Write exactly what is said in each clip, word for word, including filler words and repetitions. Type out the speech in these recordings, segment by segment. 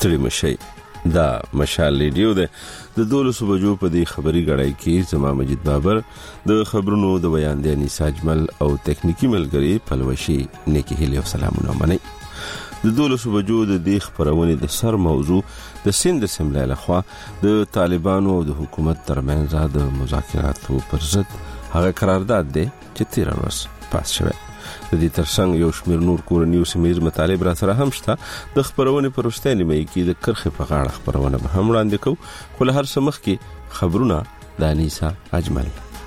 ستړي مشي. دا مشال ریډیو ده. د دولسو بجو په دې خبري غړای کې زما مجید بابر، د خبرونو د بیان دی انیس اجمل او تکنیکی ملګری پلوشي نیکی هلی او سلامونه منئ. د دولسو بجو د دې خبرونه د سر موضوع د سند اسمبلی لخوا د طالبانو او د حکومت ترمنځ د مذاکراتو پر ضد هغه قرارداد دی چې تیر ورځ پاس شوی. د دې ترڅنګ یو شمېر نور کورنیو سیمایي مطالب را سره هم شته. د خبرونه پر وروستۍ نیمه کې د کرخې په غاړه خبرونه به هم وړاندې کوو، خو له هر څه مخکې خبرونه د انیسا اجمل.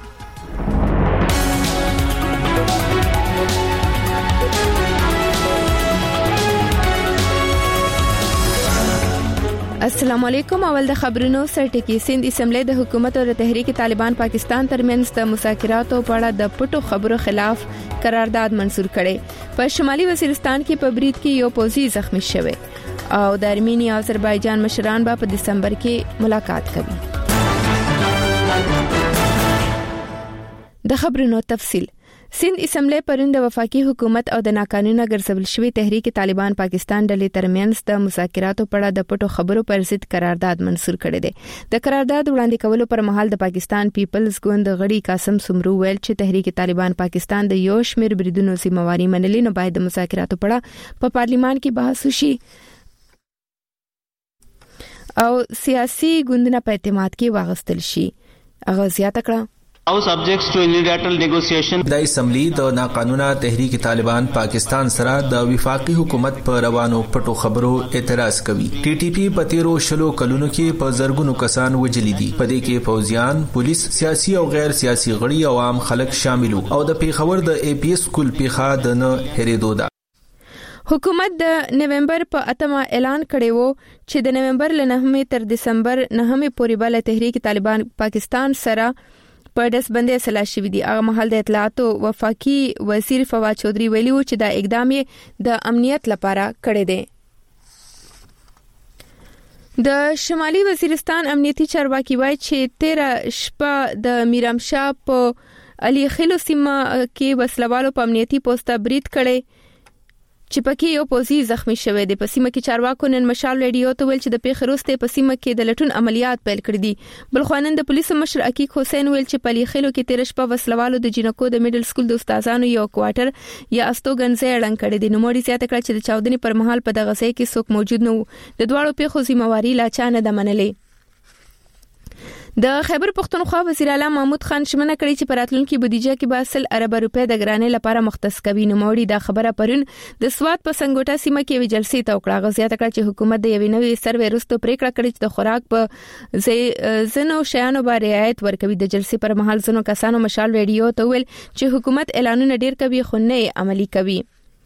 السلام علیکم. اول د خبرونو سرټکی. سند اسمبلی د حکومت او د تحریک طالبان پاکستان ترمنځ د مذاکراتو په اړه د پټو خبرو خلاف قرارداد منسور کړي. په شمالي وزیرستان کې په برید کې یو پوځي زخمی شوی او د ارمینیا او آذربایجان مشران به په دسمبر کې ملاقات کوي. د خبرونو تفصیل. سند اسمبلی پرون د وفاقي حکومت او د ناقانونه ګرځول شوی تحریک طالبان پاکستان ډلې ترمنځ د مذاکراتو په اړه د پټو خبرو پر ضد قرارداد منسور کړی دی. د قرارداد وړاندې کولو پر مهال د پاکستان پیپلز ګوند غړي قاسم سمرو ویل چې تحریک طالبان پاکستان د یو شمېر بریدونو ذمہواری منلي، نو باید د مذاکراتو په اړه په پارلیمان کې بحث وشي او سیاسي ګوندونه په اعتماد کې واغستل شي. هغه زیاته کړه او subjects to unilateral negotiation. د اسمبلی د ناقانونه تحریک طالبان پاکستان سره د وفاقي حکومت پر روانو پټو خبرو اعتراض کوي. ټي ټي پی په تیرو شلو کلونو کې په زرګونو کسان وجلي دي. په دې کې فوجیان، پولیس، سیاسي او غیر سیاسي غړي او عام خلک شامل او د پیښور د ای پی ایس سکول پیخا د نه هریدو ده. حکومت د نومبر په اتمه اعلان کړی وو چې د نومبر له نهمې تر دسمبر نهمې پورې بل تحریک طالبان پاکستان سره په دسبندې اصلاح شوې دي. هغه مهال د اطلاعات او وفاقي وزیر فواد چودري ویلي و چې دا اقدام یې د امنیت لپاره کړی دی. د شمالي وزیرستان امنیتي چارواکي وایي چې تیر شپه د میرامشاه په علي خیلو سیمه کې وسلوالو په امنیتي پوسټه برید کړی چې پکې یو پوځي زخمی شوی دی. په سیمه کې چارواکو نن مشال ریډیو ته ویل چې د پیښې وروسته په سیمه کې د لټون عملیات پیل کړي دي. بل خوانن د پولیسو مشر عقیق حسین ویل چې په لیخلو کې تیر شپه وسلوالو د جنکو د میډل سکول د استادانو یو کوارټر یا استوګنځي اړنګ کړي دي. نو موري زیاته کړ چې د چاودنې پر مهال په دغه ځای کې څوک موجود نه وو. د دواړو پیښو ذمہواری لا چا نه ده منلې. د خیبر پختونخوا وزیر اعلی محمود خان شمنه کړی چې پراتلونکو بودیجه کې به اصل ارب روپے د ګرانې لپاره مختص کوي. نو موري دا خبره پرون د سواد په سنگوټا سیمه کې وی جلسې ته وکړه. غزيات کړ چې حکومت د یوې نوې سروې وروسته پریکړه کړې چې د خوراک په زنو شیانو باندې رعایت ورکوي. د جلسې پر مهال زنو کسانو مشال ریډیو ته ویل چې حکومت اعلانونه ډیر کوي خو نه عملی کوي.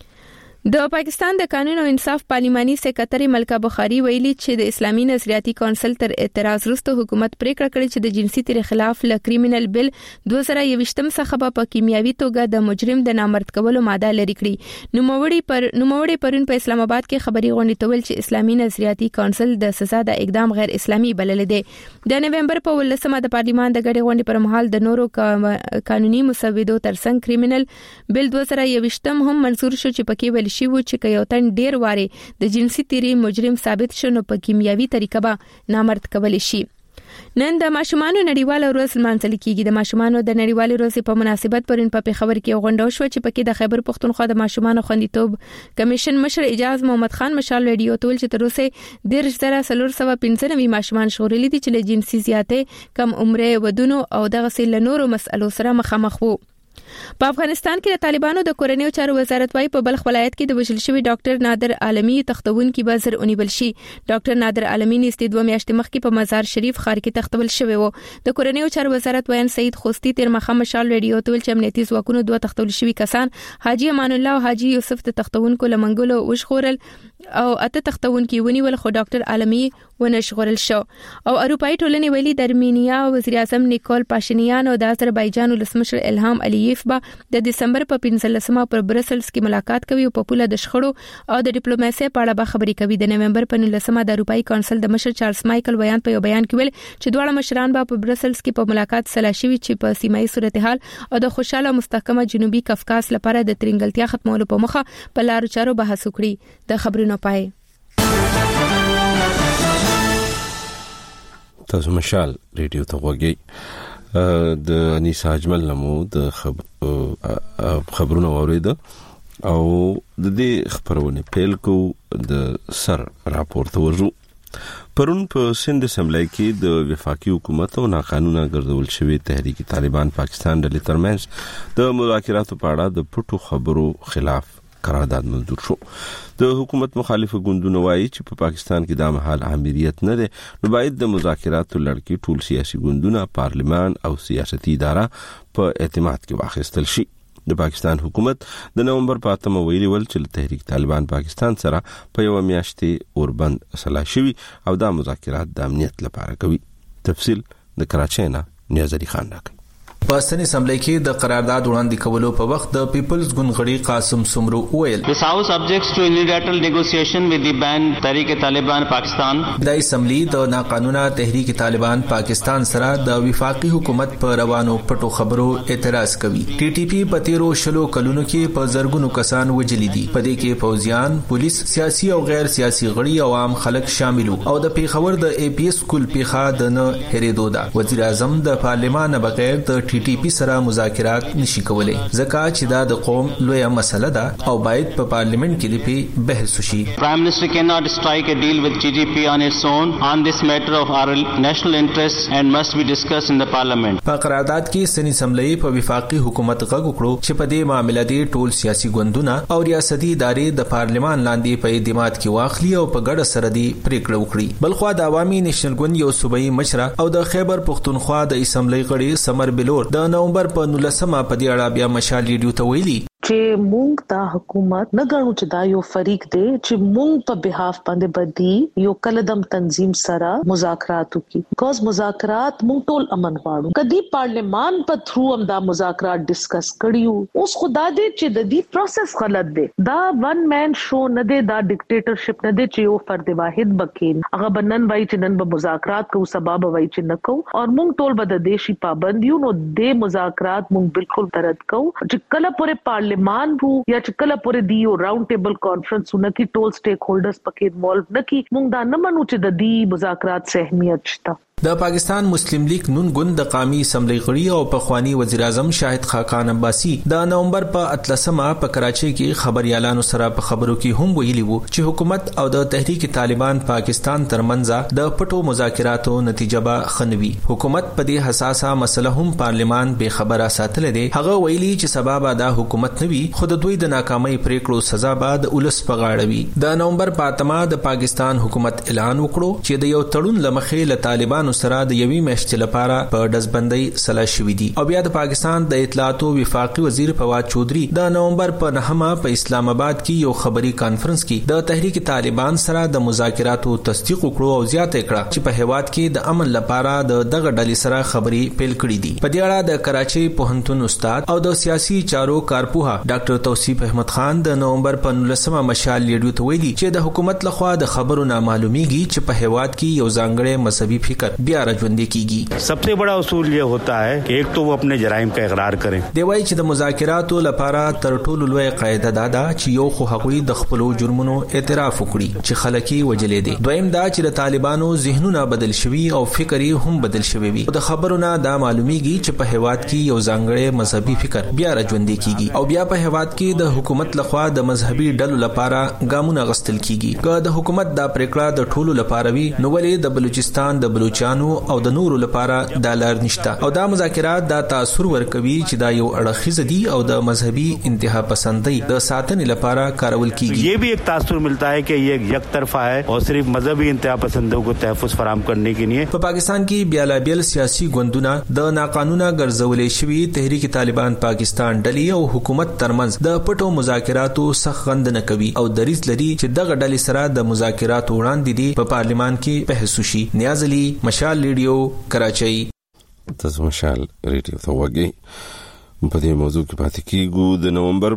د پاکستان د قانون او انصاف پارلماني سکرټري ملکه بخاري ویلي چې د اسلامي نظریاتي کونسل تر اعتراض وروسته حکومت پریکړه کړې چې د جنسي تیر خلاف ل کریمینل بل دوه زره یوویشتم څخه په کیمیاوي توګه د مجرم د نامرد کولو ماده لري کړې. نوموړي پر نوموړي پرون په اسلام آباد کې خبري غونډه ته ویل چې اسلامي نظریاتي کونسل د سزا د اقدام غیر اسلامي بلل دي. د نومبر په ولسمه د پارلمان د غړي غونډې پر مهال د نورو قانوني مسودو ترڅنګ کریمینل بل دوه زره یوویشتم هم منزور شو چې پکې ویل شي و چې کيو تن ډیر واره د جنسي تیری مجرم ثابت شونه په کیمیاوي طریقه به نامرد کول شي. نن د ماشومانو نړیواله ورځ لمانځل کیږي. د ماشومانو د نړیوالې ورځې په مناسبت پرون په پیښور کې غونډه شو چې پکې د خیبر پختونخوا د ماشومانو خوندیتوب کمیشن مشر اجاز محمد خان مشال ریډیو تول چې تر اوسه ډیر زره سلور سو پنځه نوي ماشومان شغورلي دي چې له جنسي زیاتې کم عمره ودونو او دغه سیل نورو مسلو سره مخامخ وو. په افغانستان کې د طالبانو د کورنیو چارو وزارت وايي په بلخ ولایت کې د وژل شوی ډاکټر نادر عالمي تختون کې بازار اونیول شي. ډاکټر نادر عالمي نستې دوه میاشتې مخکې په مزار شریف ښار کې تختول شوی وو. د کورنیو چارو وزارت وایي سید خوستی تیر مخه مشال ریډیو ته ویل چې امنیتي ځواکونو دوه تختول شوی کسان حاجی امان الله او حاجی یوسف ته تختون کو لمنګلو وشخورل او اته تختون کې ونیول خو ډاکټر عالمي ونشغورل شو. او اروپאי ټولنې ویلي د ارمینیا وزیر اعظم نیکول پاشینیان او د آذربایجان ولسمشر الهام الییف با د دسمبر په پنځلسمه پر برسلز کې ملاقات کوي او په پوله د شخړو او د ډیپلوماسي په اړه به خبرې کوي. د نومبر په نولسمه د اروپאי کونسل د مشر چارلز مایکل ویان په یو بیان کې ویل چې دواړه مشران به په برسلز کې په ملاقات سلا شوي چې په سیمایي صورتحال او د خوشاله مستحکمه جنوبي کفکاس لپاره د ترنګلتیا ختمولو په مخه په لارو چارو بحث وکړي. د خبرونو پای تاسو مشال ریډیو ته وګورئ د انیسا اجمل نمو د خبرونو اوریدل او د دې خبرونه پیل کو د سر راپور ته ورجو پرون په سند اسمبلی کې د وفاقي حکومت او ناقانونه ګرځول شوی تحریک طالبان پاکستان ډلې ترمنځ د مذاکراتو په اړه د پټو خبرو خلاف قرارداد منظور شو. د حکومت مخالف ګوندونه وایي چې په پاکستان کې د محل امریت نه ده، نو باید د مذاکراتو لړۍ ټول سیاسي ګوندونه، پارلمان او سیاسي اداره په اعتماد کې واخیستل شي. د پاکستان حکومت د نومبر په اتمه ویلي ول چې تحریک طالبان پاکستان سره په یو میاشتې اوربند سلا شوی او دا مذاکرات د امنیت لپاره کوي. تفصیل د کراچۍ نه نیاز علي خان راکړي. په سن اسمبلی کې د قرارداد وړاندې کولو په وخت د پیپلز ګوند غړي قاسم سمرو ویل This House objects to unilateral negotiation with the banned Tehreek Taliban Pakistan. د اسمبلی د ناقانونه تحریک طالبان پاکستان سره د وفاقي حکومت په روانو پټو خبرو اعتراض کوي. ټي ټي پی په تیرو شلو کلونو کې په زرګونو کسان وجلي دي. په دې کې فوجیان، پولیس، سیاسي او غیر سیاسي غړي او عام خلک شامل وو او د پیښور د ای پی ایس سکول پیخا د نه هریدو ده. وزیر اعظم د پارلمان بغیر د ټي ټي پی سره مذاکرات نشي کولای ځکه چې دا د قوم لویه مسله ده او باید په پارلیمنت کې د پی بحث وشي. Prime Minister cannot strike a deal with T T P on its own on this matter of our national interests and must be discussed in the parliament. په قرارداد کې سن اسمبلی په وفاقي حکومت غږ وکړو چې په دې معاملې کې ټول سیاسي ګوندونه او ریاستي ادارې د پارلمان لاندې په اعتماد کې واخلي او په ګډه سره دي پریکړه وکړي. بلخوا د عوامي نېشنل ګوند یو صوبایي مشره او د خیبر پختونخوا د اسمبلی غړي سمر بلور د نومبر په نولسمه په دې اړه بیا مشال ریډیو ته ویلي چې مونږ دا حکومت نه غواړو چې دا یو فریق دی چې مونږ په بهاف باندې بدی یو کلدم تنظیم سره مذاکرات وکړي. بیکاز مذاکرات مونږ ټول امن غواړو. کدی پارلیمان په تھرو هم دا مذاکرات ډیسکس کړیو. اوس خدا دې چې د دې پروسس غلط دی. دا ون مین شو نه دی، دا ډیکټیټرشپ نه دی چې یو فرد واحد بکین هغه بنن وای چې نن به مذاکرات کو سبب وای چې نکو او مونږ ټول به د دیشي پابندیو نو د مذاکرات مونږ بالکل ترد کو چې کله پورې پارلیمان وو یا چې کله پورې دی یو راوند ټیبل کانفرنس ونکي ټول سټیک هولډرز پکې انوالو نکي مونږ دا نه منو چې د دې مذاکرات څخه اهمیت شته. د پاکستان مسلم لیگ نون ګوند د قومي اسمبلی غړي او پخوانی وزیر اعظم شاهد خاقان عباسی د نومبر په اتلسمه په کراچۍ کې خبريالانو سره په خبرو کې هم ویلي وو چې حکومت او د تحریک طالبان پاکستان ترمنځ د پټو مذاکراتو نتیجه به خنوي. حکومت په دې حساسه مسله هم پارلمان به خبره ساتل دي. هغه ویلي چې سبب دا حکومت نوي خود دوی د ناکامۍ پریکړو سزا به د ولس په غاړه وي. د نومبر په اتمه د پاکستان حکومت اعلان وکړو چې د یو تړون لمخې له طالبان سره د یوې میاشتې لپاره په دزبندۍ سلا شوې دي. او بیا د پاکستان د اطلاعات او وفاقي وزیر فواد چودري د نومبر په نهمه په اسلام آباد کې یو خبري کانفرنس کې د تحریک طالبان سره د مذاکراتو تصدیق وکړو او زیاته کړه چې په هیواد کې د امن لپاره د دغه ډلې سره خبري پیل کړې دي. په دې اړه د کراچۍ پوهنتون استاد او د سیاسي چارو کارپوها ډاکټر توصیف احمد خان د نومبر په نولسمه مشال ریډیو ته ویلي چې د حکومت لخوا د خبرو نه معلومیږي چې په هیواد کې یو ځانګړی مذهبي فکر بیا सबसे बड़ा उसूल ये होता है कि एक तो वो अपने जराइम का इकरार करें. دی وایي چې د مذاکراتو لپاره تر ټولو لوی قاعده دا ده چې یو خو هغوی د خپل جرمونو اعتراف وکړي چې خلک یې وجلې دي. دویم دا چې د طالبانو ذهنونه بدل شوي او فکر یې هم بدل شوی وي. د خبرونه دا معلومیږي چې په هیواد کې یو ځانګړی مذهبي فکر بیا راژوندې کیږي او بیا په هیواد کې د حکومت لخوا د مذهبي ډلو لپاره ګامونه غستل کیږي. که د حکومت دا پریکړه د ټولو لپاره وي نو ولې د بلوچستان د بلوچانو او د نورو لپاره ډالر نشته او دا مذاکرات دا تاثیر ورکوي چې دا یو اړخیز دي او د مذهبي انتها پسندۍ د ساتنې لپاره کارول کیږي. یہ بھی ایک تاثر ملتا ہے کہ یہ یک طرفہ ہے اور صرف مذہبی انتها پسندوں کو تحفظ فراہم کرنے کے لیے. په پاکستان کې بیلابیل سیاسي ګوندونه د ناقانونه ګرځولې شوی تحریک طالبان پاکستان ډلې او حکومت ترمنځ د پټو مذاکراتو څخه غندنه کوي او دریځ لري چې دغه ډلې سره د مذاکراتو وړاندې دي په پارلمان کې بحث وشي. نیاز علي، مشال ریډیو، کراچۍ. تاسو مشال ریډیو ته وګورئ. په دې موضوع کې پاتې کیږو. د نومبر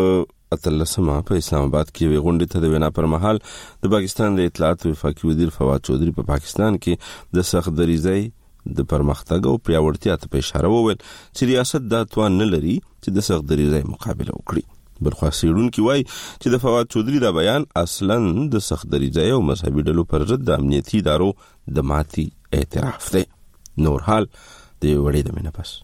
په اتلسمه په اسلام آباد کې وی غونډه ته د وینا پر مهال د پاکستان د اطلاعات او وفاقي وزیر فواد چودري په پاکستان کې د سخت دریځۍ د پرمختګ او پیاوړتیا ته اشاره وکړه چې ریاست دا توان نه لري چې د سخت دریځۍ مقابله وکړي. بلخوا سیډونکو وایي چې د فواد چودري دا بیان اصلاً د سخت دریځۍ او مذهبي ډلو پر ضد د امنیتي ادارو د ماتي اعتراف دی. نور حال د وړې د مینه پس.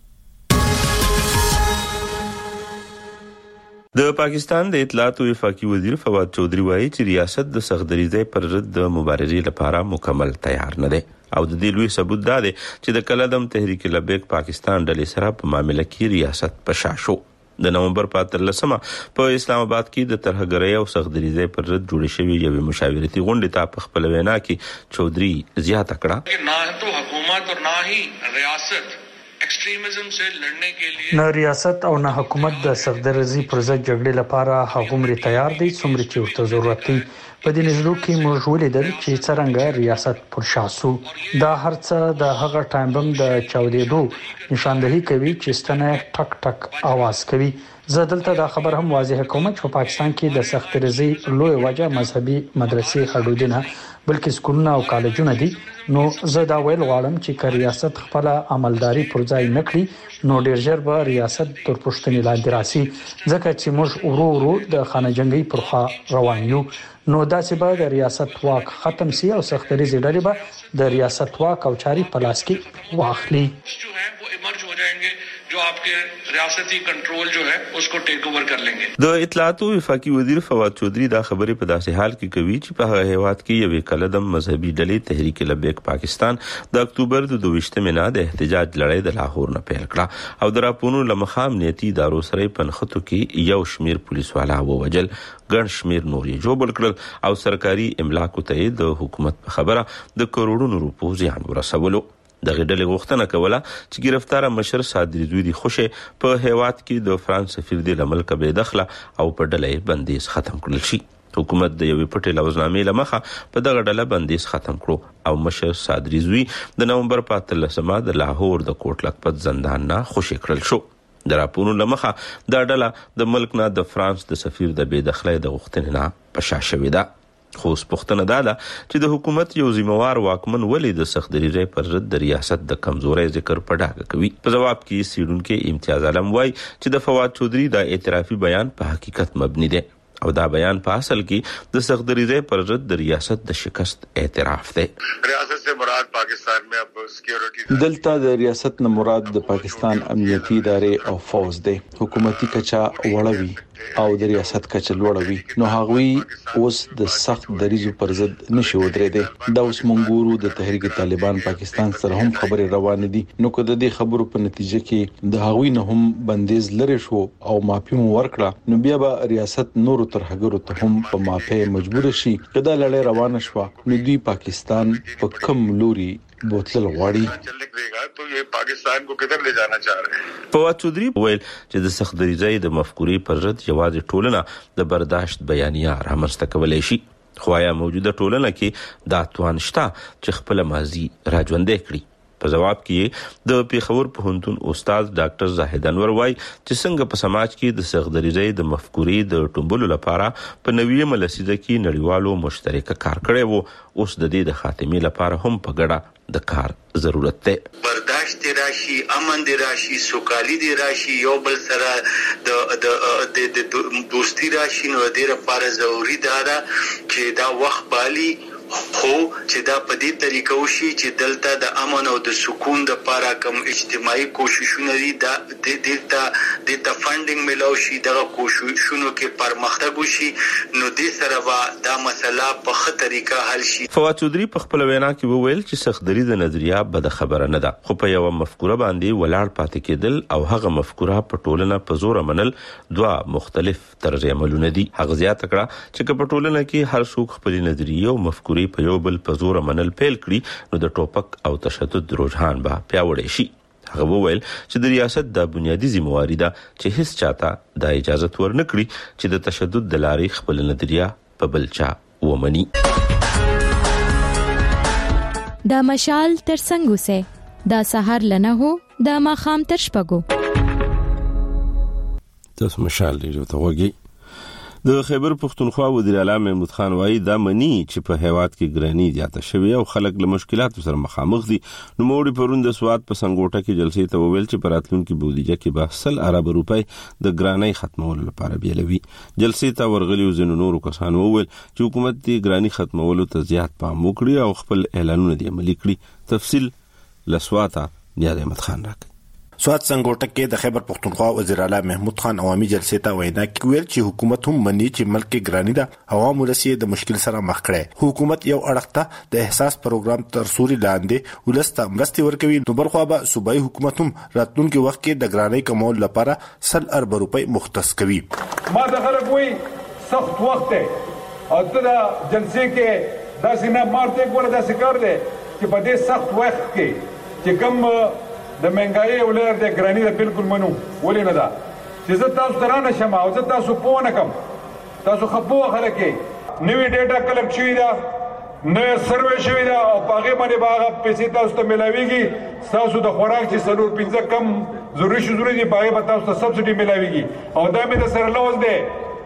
د پاکستان د اطلاعات او وفاقي وزیر فواد چودھری وایي چې ریاست د سختدریزۍ پر ضد د مبارزې لپاره مکمل تیار نه دی او د دې لوی ثبوت دا دی چې د کلدم تحریک لبیک پاکستان ډلې سره په معاملې کې ریاست په شا شو. د نومبر په اتلسمه په اسلام آباد کې د ترهګرۍ او سختدریزۍ پر ضد جوړې شوې یوې مشاورتي غونډې ته په خپل وینا کې چودھری زیاته کړه چې نه تو حکومت او نه هی ریاست ایکسټریمزم سے لڑنے کے لیے نه ریاست او نه حکومت د سختدریزۍ پر ضد جګړې لپاره هغومره تیار دي څومره چې ورته ضرورت دی. په دې نظر کې موږ ولیدل چې څنګه ریاست پر شاسو دا هرڅه د هغه ټایم بم د چاودېدو نشاندهي کوي چې ستنه ټک ټک आवाज کوي. زه دلته دا خبر هم واضح کوم چې په پاکستان کې د سختدریزۍ لوی وجه مذهبي مدرسې حدودونه بلکې سکولونه او کالجونه دي. نو زه دا ویل غواړم چې ریاست خپل عملداري پر ځای نکړي نو ډیر ژر به ریاست تر پښتنې لاندې راسي ځکه چې موږ ورو ورو د خانجنګي پر خوا روان یو. نو داسې به د ریاست واک ختم سي او سختدریزۍ ډلې به د ریاست واک او چاري په لاس کې واخلي. जो है वो इमर्ज हो जाएंगे जो आपके रियासती कंट्रोल जो है उसको टेक ओवर कर लेंगे. د اطلاعات او وفاقي وزیر فواد چودھری دا خبرې په داسې حال کې کوي چې په هغه هیواد کې یوې کلدم مذهبي ډلې تحریک لبیک پاکستان د اکتوبر د دویشتمې نه د احتجاج لړۍ د لاهور نه پیل کړه او د راپورونو لمخه امنیتي ادارو سره په نښتو کې یو شمیر پولیس والا ووجل ګڼ شمیر نور یې جوړ کړل او سرکاري املاکو ته د حکومت په خبره د کروڑونو روپو زیان ورسولو. دغه ډلې غوښتنه کوله چې گرفتار مشر صادری زوی دی خوشه په هیواد کې د فرانس سفیر د ملک به داخله او په ډلې بندیز ختم کړل شي. حکومت د یوې پټې لوزنامې لمخه په دغه ډله بندیز ختم کړو او مشر صادری زوی د نومبر په اتلسمه د لاهور د کوټ لکپت زندان نه خوشی کړل شو. د راپورونو لمخه دا ډله د ملک نه د فرانس د سفیر د بې دخلۍ د غوښتنې نه په شا شوې ده. خو سپوښتنه دا ده چې د حکومت یو ذمہوار واکمن ولې د سختدریزۍ پر ضد د ریاست د کمزورۍ ذکر په ډاګه کوي. په جواب کې سیډونکو امتیاز عالم وایي چې د فواد چودھری دا اعترافي بیان په حقیقت مبني دی او دا بیان په اصل کې د سختدریزۍ پر ضد د ریاست د شکست اعتراف دی. ریاست سے مراد پاکستان میں اب سکیورٹی دلته د ریاست نه مراد د پاکستان امنیتي ادارې او فوج دی. حکومتي کچا وړوي او د ریاست کچا لوړوي نو هغوی اوس د سخت دریزو پر ضد نشي ودرېدي. دا اوس مونږ د تحریک طالبان پاکستان سره هم خبرې روانې دي نو که د دې خبرو په نتیجه کې د هغوی نه هم بندیز لري شو او مافي مو ورکړه نو بیا به ریاست نور ترهګرو ته هم په مافي مجبور شي. کدا لړۍ روانه شو نو دوی پاکستان په کم لوري بوتل غواړي تو یہ پاکستان کو کدھر لے جانا چاہ رہے ہیں. فواد چودھری ویل چې د سختدریزۍ د مفکورې پر ضد یوازې ټولنه د برداشت بیانیه رامنځته کولای شي خو یا موجوده ټولنه کې دا توان شته چې خپل ماضي راژوندې کړي. په جواب کې د پیښور پوهنتون استاد ډاکټر زاهد انور وایي چې څنګه په سماج کې د سختدریزۍ د مفکورې د ټومبلو لپاره په نوې ملسیده کې نړیوالو مشترکه کار کړی وو اوس د دې د خاتمې لپاره هم په ګډه د کار ضرورت دی. برداشت راشي امن دی راشي سوکالي دی راشي یو بل سره د د د دوستی راشي نو د لپاره ضروري ده چې دا وخت بالي خو چې دا په دې طریقو شي چې دلته د امن او د سکون د لپاره کوم اجتماعي کوششونه دي دا د دې ته د ته فاندینګ ملو شي دا کوششونو کې پرمختګ وشي نو دې سره وا دا مسله په ښه طریقه حل شي. فواد چودھری په خپل وینا کې وویل چې سختدریزه نظریه بد خبره نه ده خو په یو مفکوره باندې ولاړ پاتې کېدل او هغه مفکوره په ټولنه په زور منل دوه مختلف طرز عملونه دي. هغه زیاته کړه چې په ټولنه کې هر څوک خپل نظریه او مفکوره په یو بل په زور منل پیل کړي نو د ټوپک او تشدد رجحان به پیاوړی شي. هغه وویل چې د ریاست د بنیادی ذمہواری ده چې هیڅ چاته د اجازه ورنکړي چې د تشدد د لارې خپل نظریه په بل چا ومني. دا مشال تر څنګه سه دا سحر لنه هو دا ماخام تر شپګو تاسو مشال لري ته وګي د خیبر پختونخوا وزیر اعلی محمود خان وایي دا منی چې په هیواد کې ګرانی زیاته شوې او خلک له مشکلاتو سره مخامخ دي. نو موړي پروند سواد په سنګوټه کې جلسې ته وویل چې په راتلونکي بودیجه کې به سل ارب روپۍ د ګرانی ختمولو لپاره بیلوي. جلسې ته ورغلي ځینو نورو کسانو وویل چې حکومت دې ګرانی ختمولو ته زیات پام وکړي او خپل اعلانونه دې عملي کړي. تفصیل لسواته نیاز احمد خان راکړي. سواد سنګوټه کې د خیبر پختونخوا وزیر اعلی محمود خان عوامي جلسې ته وینا کوي چې حکومت هم مني چې ملک کې ګرانی ده عوام ولسی د مشکل سره مخ کړي. حکومت یو اړخته د احساس پروګرام تر سوري لاندې ولسته مرستي ورکوي. نو برخوا به صوبایي حکومت هم راتلونکي وخت کې د ګرانی کمول لپاره سل ارب روپۍ مختص کوي. ما د خلک وی سخت وخت او د جلسې کې داسې نه مارته ګوره داسې کار دی چې په دې سخت وخت کې چې کوم د منګای ولر د ګرانی د بالکل منو ولې نه دا چې زه تاسو ترانه شمه او زه تاسو په نه کم تاسو خپو خلک نوې ډیټا کلیکټ شوې ده نه سروې شوې ده او پاغه باندې باغ پیسې تاسو ته ملاويږي. تاسو د خوراک چې سلور پنځه کم ضروري شو ضروري دي پاغه به تاسو ته سبسيډي ملاويږي او دا مې د سره لوز ده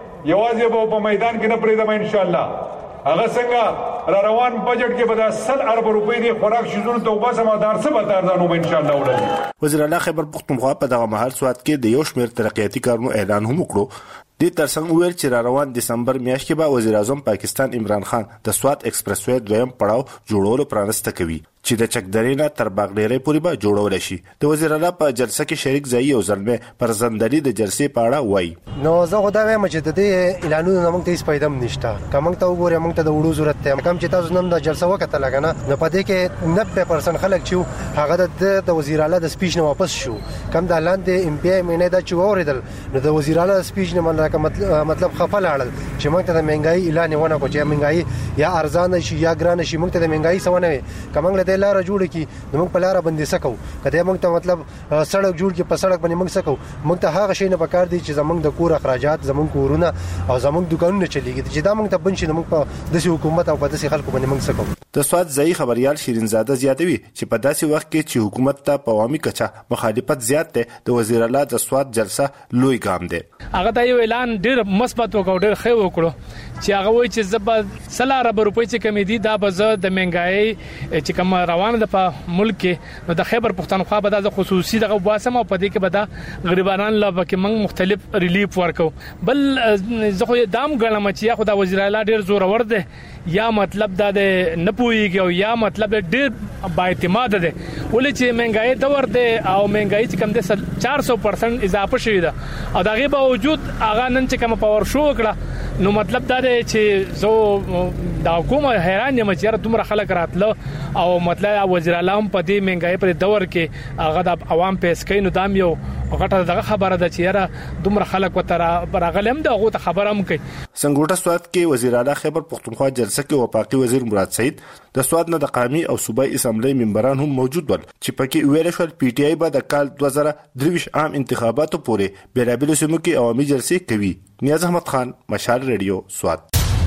یوازې په میدان کې نه پریدم ان شاء الله. هغه څنګه را روان بجټ کې به د سل ارب روپۍ دی خوراک شیزونو ته وباسه مدار څه به ارزانو ان شاء الله ولري. وزیر اعلی خیبر پختونخوا په دغه مهال سواد کې د یو شمېر ترقیاتي کارونو اعلان هم وکړو. د ترڅنګ ویل چې را روان دسمبر میاشت کې به وزیر اعظم پاکستان عمران خان د سواد ایکسپریس وې دویم پړاو جوړولو پرانسته کوي چې د چکدرې نه تر باغډېرې پورې به جوړول شي. د وزیر اعلی په جلسه کې شریک ځای او زلمه پر زندري د جلسې په اړه وایي. نو زه خو دا وایم چې د دې اعلانونو موږ ته هیڅ فائدہ نشته. کوم ته وګورئ موږ ته د وړو ضرورت ته کم چې تاسو نن د جلسه وکړه لګنه نو په دې کې نوي پرسنټ خلک چې هغه د وزیر اعلی د سپیچ نه واپس شو. کم د لاندې ام پی ای مینه دا چې اوریدل نو د وزیر اعلی سپیچ نه مطلب خپل اړل چې موږ ته د مهنګای اعلان ونه کو چې مهنګای یا ارزان شي یا ګران شي. موږ ته د مهنګای سونه کومنګ له لار جوړ کی نو موږ په لار باندې سکو کله موږ ته مطلب سړک جوړ کی په سړک باندې موږ سکو. موږ ته هغه شی نه پکار دی چې زمونږ د کور اخراجات زمونږ کورونه او زمونږ دکانونه چلیږي چې دا موږ ته بنشي نو موږ په داسې حکومت او په داسې خلکو باندې موږ سکو. د سواد ځای خبريال شیرین زاده زیاتوي چې په داسې وخت کې چې حکومت ته په عوامي کچه مخالفت زیات ده د وزیر اعلی د سواد جلسه لوی ګام ده. هغه ته یو اعلان ډیر مثبت وکړ ډیر ښه وکړو چې هغه وایي چې زب سل ارب روپۍ چې کمی دي دا به زه د منګای چې کوم روانه ده په ملک کې نو د خیبر پختونخوا به د خصوصي دغه واسم او په دې کې به د غریبانو لپاره کې موږ مختلف ریلیف ورکو. بل زه خو دام غلم چې یا خدای وزیر اعلی ډیر زور ور ده یا مطلب دا د نه پويږي او یا مطلب ډیر با اعتماد ده ولې چې منګای دور ده او منګای چې کم ده چار سو پرسنټ اضافه شوی ده او دغه باوجود هغه نن چې کوم پاور شو کړه نو مطلب دا دی چې زه د حکومت حیران یم چې دومره خلک راتله او مطلب وزیر اعلی هم په دې منګای پر دور کې هغه د عوام پیس کوي نو دام یو غټه دغه خبره ده چې یاره دومره خلک وتره برغلم دغه ته خبره هم کوي. سنګوټه سواد کې وزیر اعلی خیبر پختونخوا جلسه کې وفاقي وزیر مراد سعید د سواد نه د قومي او صوبایي اسمبلی ممبران هم موجود ول چې پکې ویل شو پی ټی آی به د کال دوه زره درې عام انتخاباتو پورې بیلابل سیمو کې عوامي جلسې کوي. نیاز احمد خان، مشال ریډیو، سواد.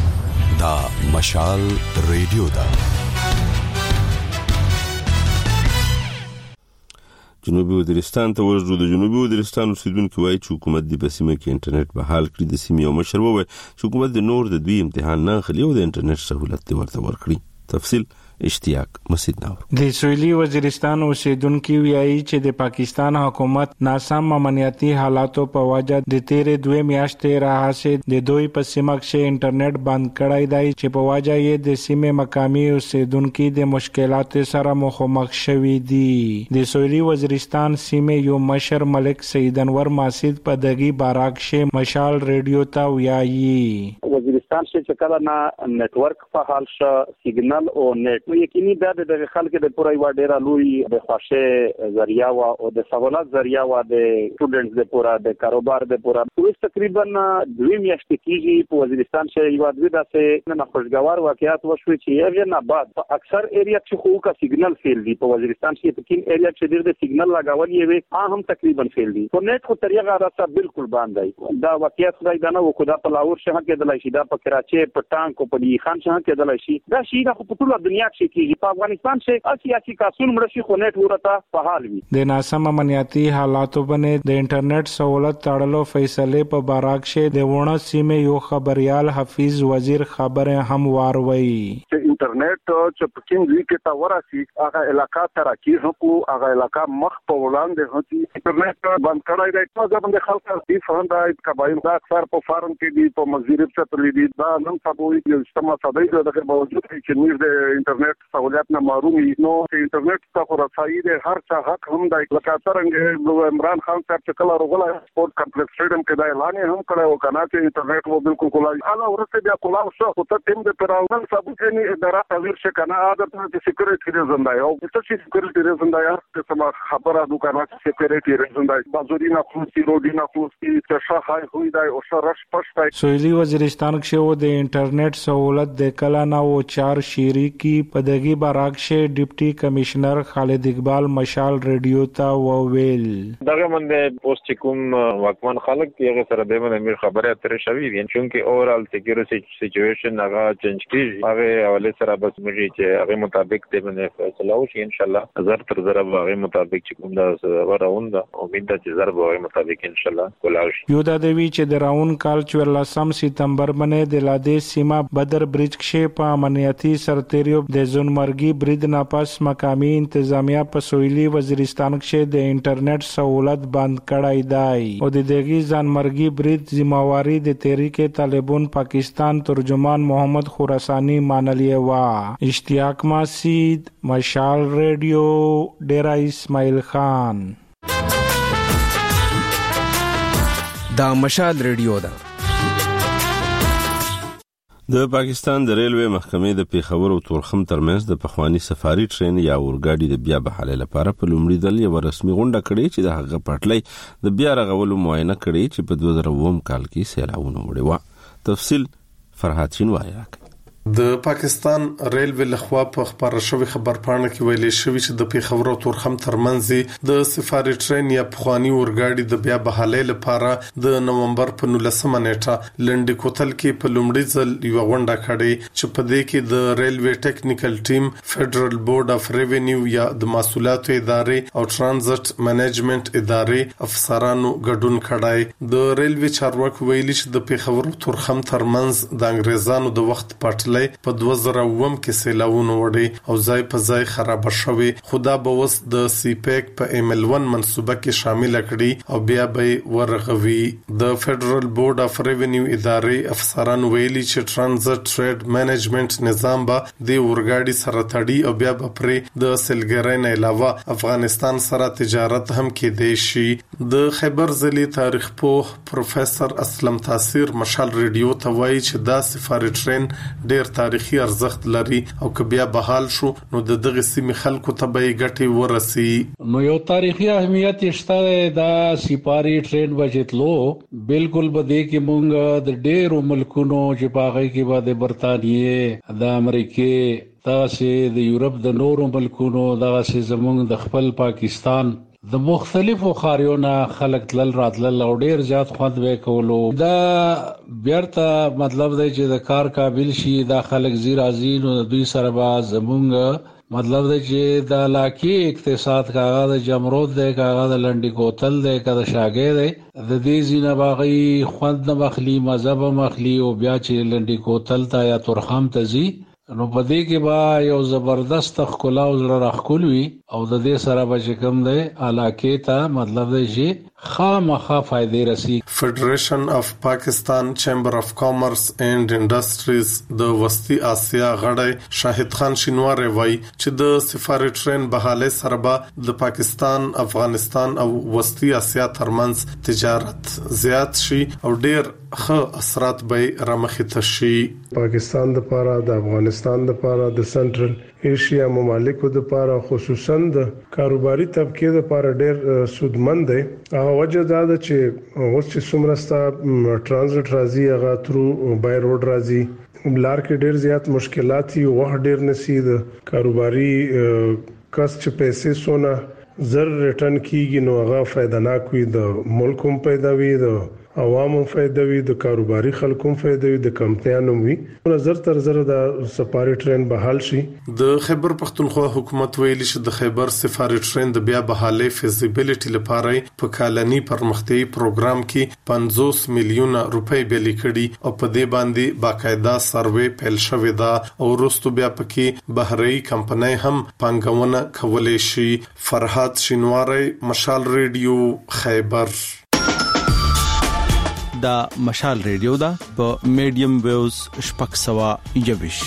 دا مشال ریډیو دا جنوبي وزیرستان ته ورځو. د جنوبي وزیرستان اوسیدونکو وایي چې حکومت د بسیمه کې انټرنیټ بحال کړي. د سیمې یو مشر وویل چې حکومت د نور د دوی امتحان نه خلی او د انټرنیټ سہولت ورته ورکړي. تفصیل اشتیاق مسید نور. د سویلي وزیرستان اوسیدونکو وایي چې د پاکستان حکومت ناسم امنیتي حالاتو په وجه د تیرې دوه میاشتې راهیسې د دوی په سیمه کې انټرنیټ بند کړی دی چې په وجه یې د سیمې مقامي اوسیدونکو د مشکلاتو سره مخامخ شوي دي. د سویلي وزیرستان سیمې یو مشر ملک سید انور ماسید په دغه باراکشه مشال ریډیو ته وایي وزیرستان چې کله نه نتورک فعال شو سیګنل او نت نو یقیني دا د خلکو د پوره یو ډیره لوی د خوښه ذریعہ وا او د سہولت ذریعہ وا د سټوډنټس د پوره د کاروبار د پوره اوس تقریبا دوه میاشتې کېږي په وزیرستان کې یو د داسې نه خوشګوار واقعیت وشو چې یو نه بعد اکثر ایریا چې خو کا سیګنل فیل دی په وزیرستان کې په کوم ایریا چې د سیګنل لګول یې هم تقریبا فیل دی په نت خو طریقه راځه بالکل باندې دا واقعیت خدای دا نه وکړه په لاور شهر کې د لایشي دا په کراچي په ټانک په دې خان شاه کې دلای شي دا شي د په ټول دنیا کې کیږي په افغانستان کې اسی اسی کاسون مرشي خو نت ورته په حال وي د ناسم امنیتي حالاتو باندې د انټرنیټ سہولت تړلو فیصله په باراک شه د ونه سیمه یو خبريال حفیظ وزیر خبره هموار وی چې انټرنیټ چې په کوم ځای کې تا وراسي هغه علاقہ ترقی هکو هغه علاقہ مخ په وړاندې هتي انټرنیټ باندې کړای دی چې باندې خلک دې فهم دا قبایل دا اکثر په فارم کې دي په مزيرب څخه تللی دي دا نن سبا یو اجتماع ساده دی دغه باوجود چې نیر د انټرنیټ سہولت نه محروم دي نو انټرنیټ څخه رسایي د هر چا حق هم دی لکه څنګه عمران خان صاحب چې کله راغله سپورت کمپلیکس سټیډیم کې دا اعلان هم کړو کنه چې انټرنیټ وو بالکل کولای اله ورته بیا کولای شو خو ته تیم د پراون سبو کې نه اداره تغیر شي کنه عادت د سکیورټي ریزن دی او څه چې سکیورټي ریزن دی چې سم خبره د کنه سکیورټي ریزن دی بازورینه خوستي روډینه خوستي چې شاهي ہوئی دی او شرش پښتای سویلی وزیرستان کې و د انټرنیټ سہولت د کلا نو چار شيري کی پدګي باراک شه ډیپټي کمشنر خالد اقبال مشال ریډیو تا وویل دغه منده پوسټ کوم واکمن خلک یې سره د منې خبره تر شوی وین چې اورال سکیورټي سچويشن هغه چینج کیږي هغه حواله سره بس مږي چې هغه مطابق د منې فیصله وشي ان شاء الله زر تر زر هغه مطابق چې کوم دا وراوند امید ده چې زر به هغه مطابق ان شاء الله کولای شي یو د دوی چې د راون کال چورلسم سپتمبر باندې د لادې سیمه بدر برج کې په امنیتي سرتیریو د زونمرګي برید نه پس مقامي انتظامیه په سویلي وزیرستان کې د انټرنیټ سہولت بند کړای دی او د دغه ځانمرګي برید ذمہواری د تحریک طالبان پاکستان ترجمان محمد خراسانی مانلی وا اشتیاق ماسید مشال ریډیو ډیرا اسماعیل خان دا مشال ریډیو دا د پاکستان د ریلوی محکمې د پیښور او تورخم ترمنځ د پخوانی سفاري ټرین یا اورګاډي د بیا بحالې لپاره په لومړي ځل یو رسمي غونډه کړې چې د هغه پټلۍ د بیا رغولو معاینه کړې چې په دوه زره اووه کال کې سیلاوونه وړي و تفصیل فرحات شینواری راکړي د پاکستان ریلوی لخوا په خبر شوی خبر پاڼه کې ویلي شوی چې د پیښور او تورخم ترمنځ د سفاري ټرین یا پخوانی اورګاډي د بیا بحالې لپاره د نومبر په نولسمه نیټه لنډی کوتل کې په لومړي ځل یو غونډه کړې چې په دې کې د ریلوی ټیکنیکل ټیم فدرل بورډ اف ریونیو یا د محصولاتو ادارې او ترانزیت منیجمنت ادارې افسرانو ګډون کړای د ریلوی چارواکو ویلي چې د پیښور او تورخم ترمنځ د انګریزانو د وخت پټ په دوه زره اووه کې سیلاوونه وړي او ځای په ځای خراب شوي خدا به وس د سی پیک په ایم ال ون منصوبه کې شامل کړي او بیا به ورغوي د فدرل بورډ اف ریونیو ادارې افسران ویلي چې ترانزیت ټریډ منیجمنت نظام به د اورګاډي سره تړي او بیا به پر د سلګرۍ نه علاوه افغانستان سره تجارت هم کېدای شي د خیبر ضلع تاریخ پوه پروفیسور اسلم تاثیر مشال ریډیو ته وایي چې دا سفاري ټرین ډېر تاریخي ارزښت لري او که بیا بحال شو نو د دغه سیمې خلکو ته به ګټي ورسي نو یو تاریخي اهمیت شته دا سپاری ټرین بچتلو بالکل به دې کې مونږ د ډېرو ملکونو چې پاغي کې به د برتانیې د امریکې تاسې د یورپ د نورو ملکونو دغه زمونږ د خپل پاکستان د مختلفو خاریونو خلک تل راتلل او ډیر زیات خوند وکولو دا بیرته مطلب دی چې د کار قابل شي دا خلک زیر ازین او دوی سره با زمونږ مطلب دی چې د علاقې اقتصاد کاغه د جمرود دی کاغه د لنډي کوتل دی کاغه شاګې دی د دې زینه باغی خوند نه مخلی مذهب مخلی او بیا چې لنډي کوتل تا یا تورخم ته زی نو په دې کې با یو زبردست خلا او زړه راخول وي او د دې سره به کوم دی علاقې ته مطلب دی چې خامخا فائدې رسی فدریشن اف پاکستان چیمبر اف کامرس اینڈ انډستریز د وسطی اسیا غړی شاهد خان شینواری وایي چې د سفاري ټرین بحاله سره به د پاکستان افغانستان او وسطی اسیا ترمنځ تجارت زیات شي او ډیر ښه اثرات به رامخته شي پاکستان د پاره د افغانستان د پاره د سنټرل ایشیا ممالکو د پاره خصوصا د کاروباري طبقه د پاره ډېر سودمند دی هغه وجه دا ده چې اوس چې څومره ترانزیت راځي هغه ترو بای روډ راځي بلار کې ډېر زیات مشکلات دي وه ډېر نسید کاروباري کس چې پیسې سونه زر ریټرن کیږي نو هغه فائدہ نه کوي د ملک هم پیدا وي د عوامو فائدہ وي د کاروباري خلکو فائدہ وي د کمپنیانو وي نظر تر زر د سفاري ټرین بحال شي د خیبر پختونخوا حکومت ویلي چې د خیبر سفاري ټرین د بیا بحالي فیزیبিলিټي لپاره په کالني پرمختي پروګرام کې پنځوس میلیونه روپۍ بلی کړي او په دې باندې باقاعده سروې پیل شوې ده او وروسته بیا پکې بهري کمپنۍ هم پانګونه کولای شي. فرحات شینواری، مشال ریډیو، خیبر. دا مشال ریډیو دا په میډیم ویوز شپږ سوه یوویش.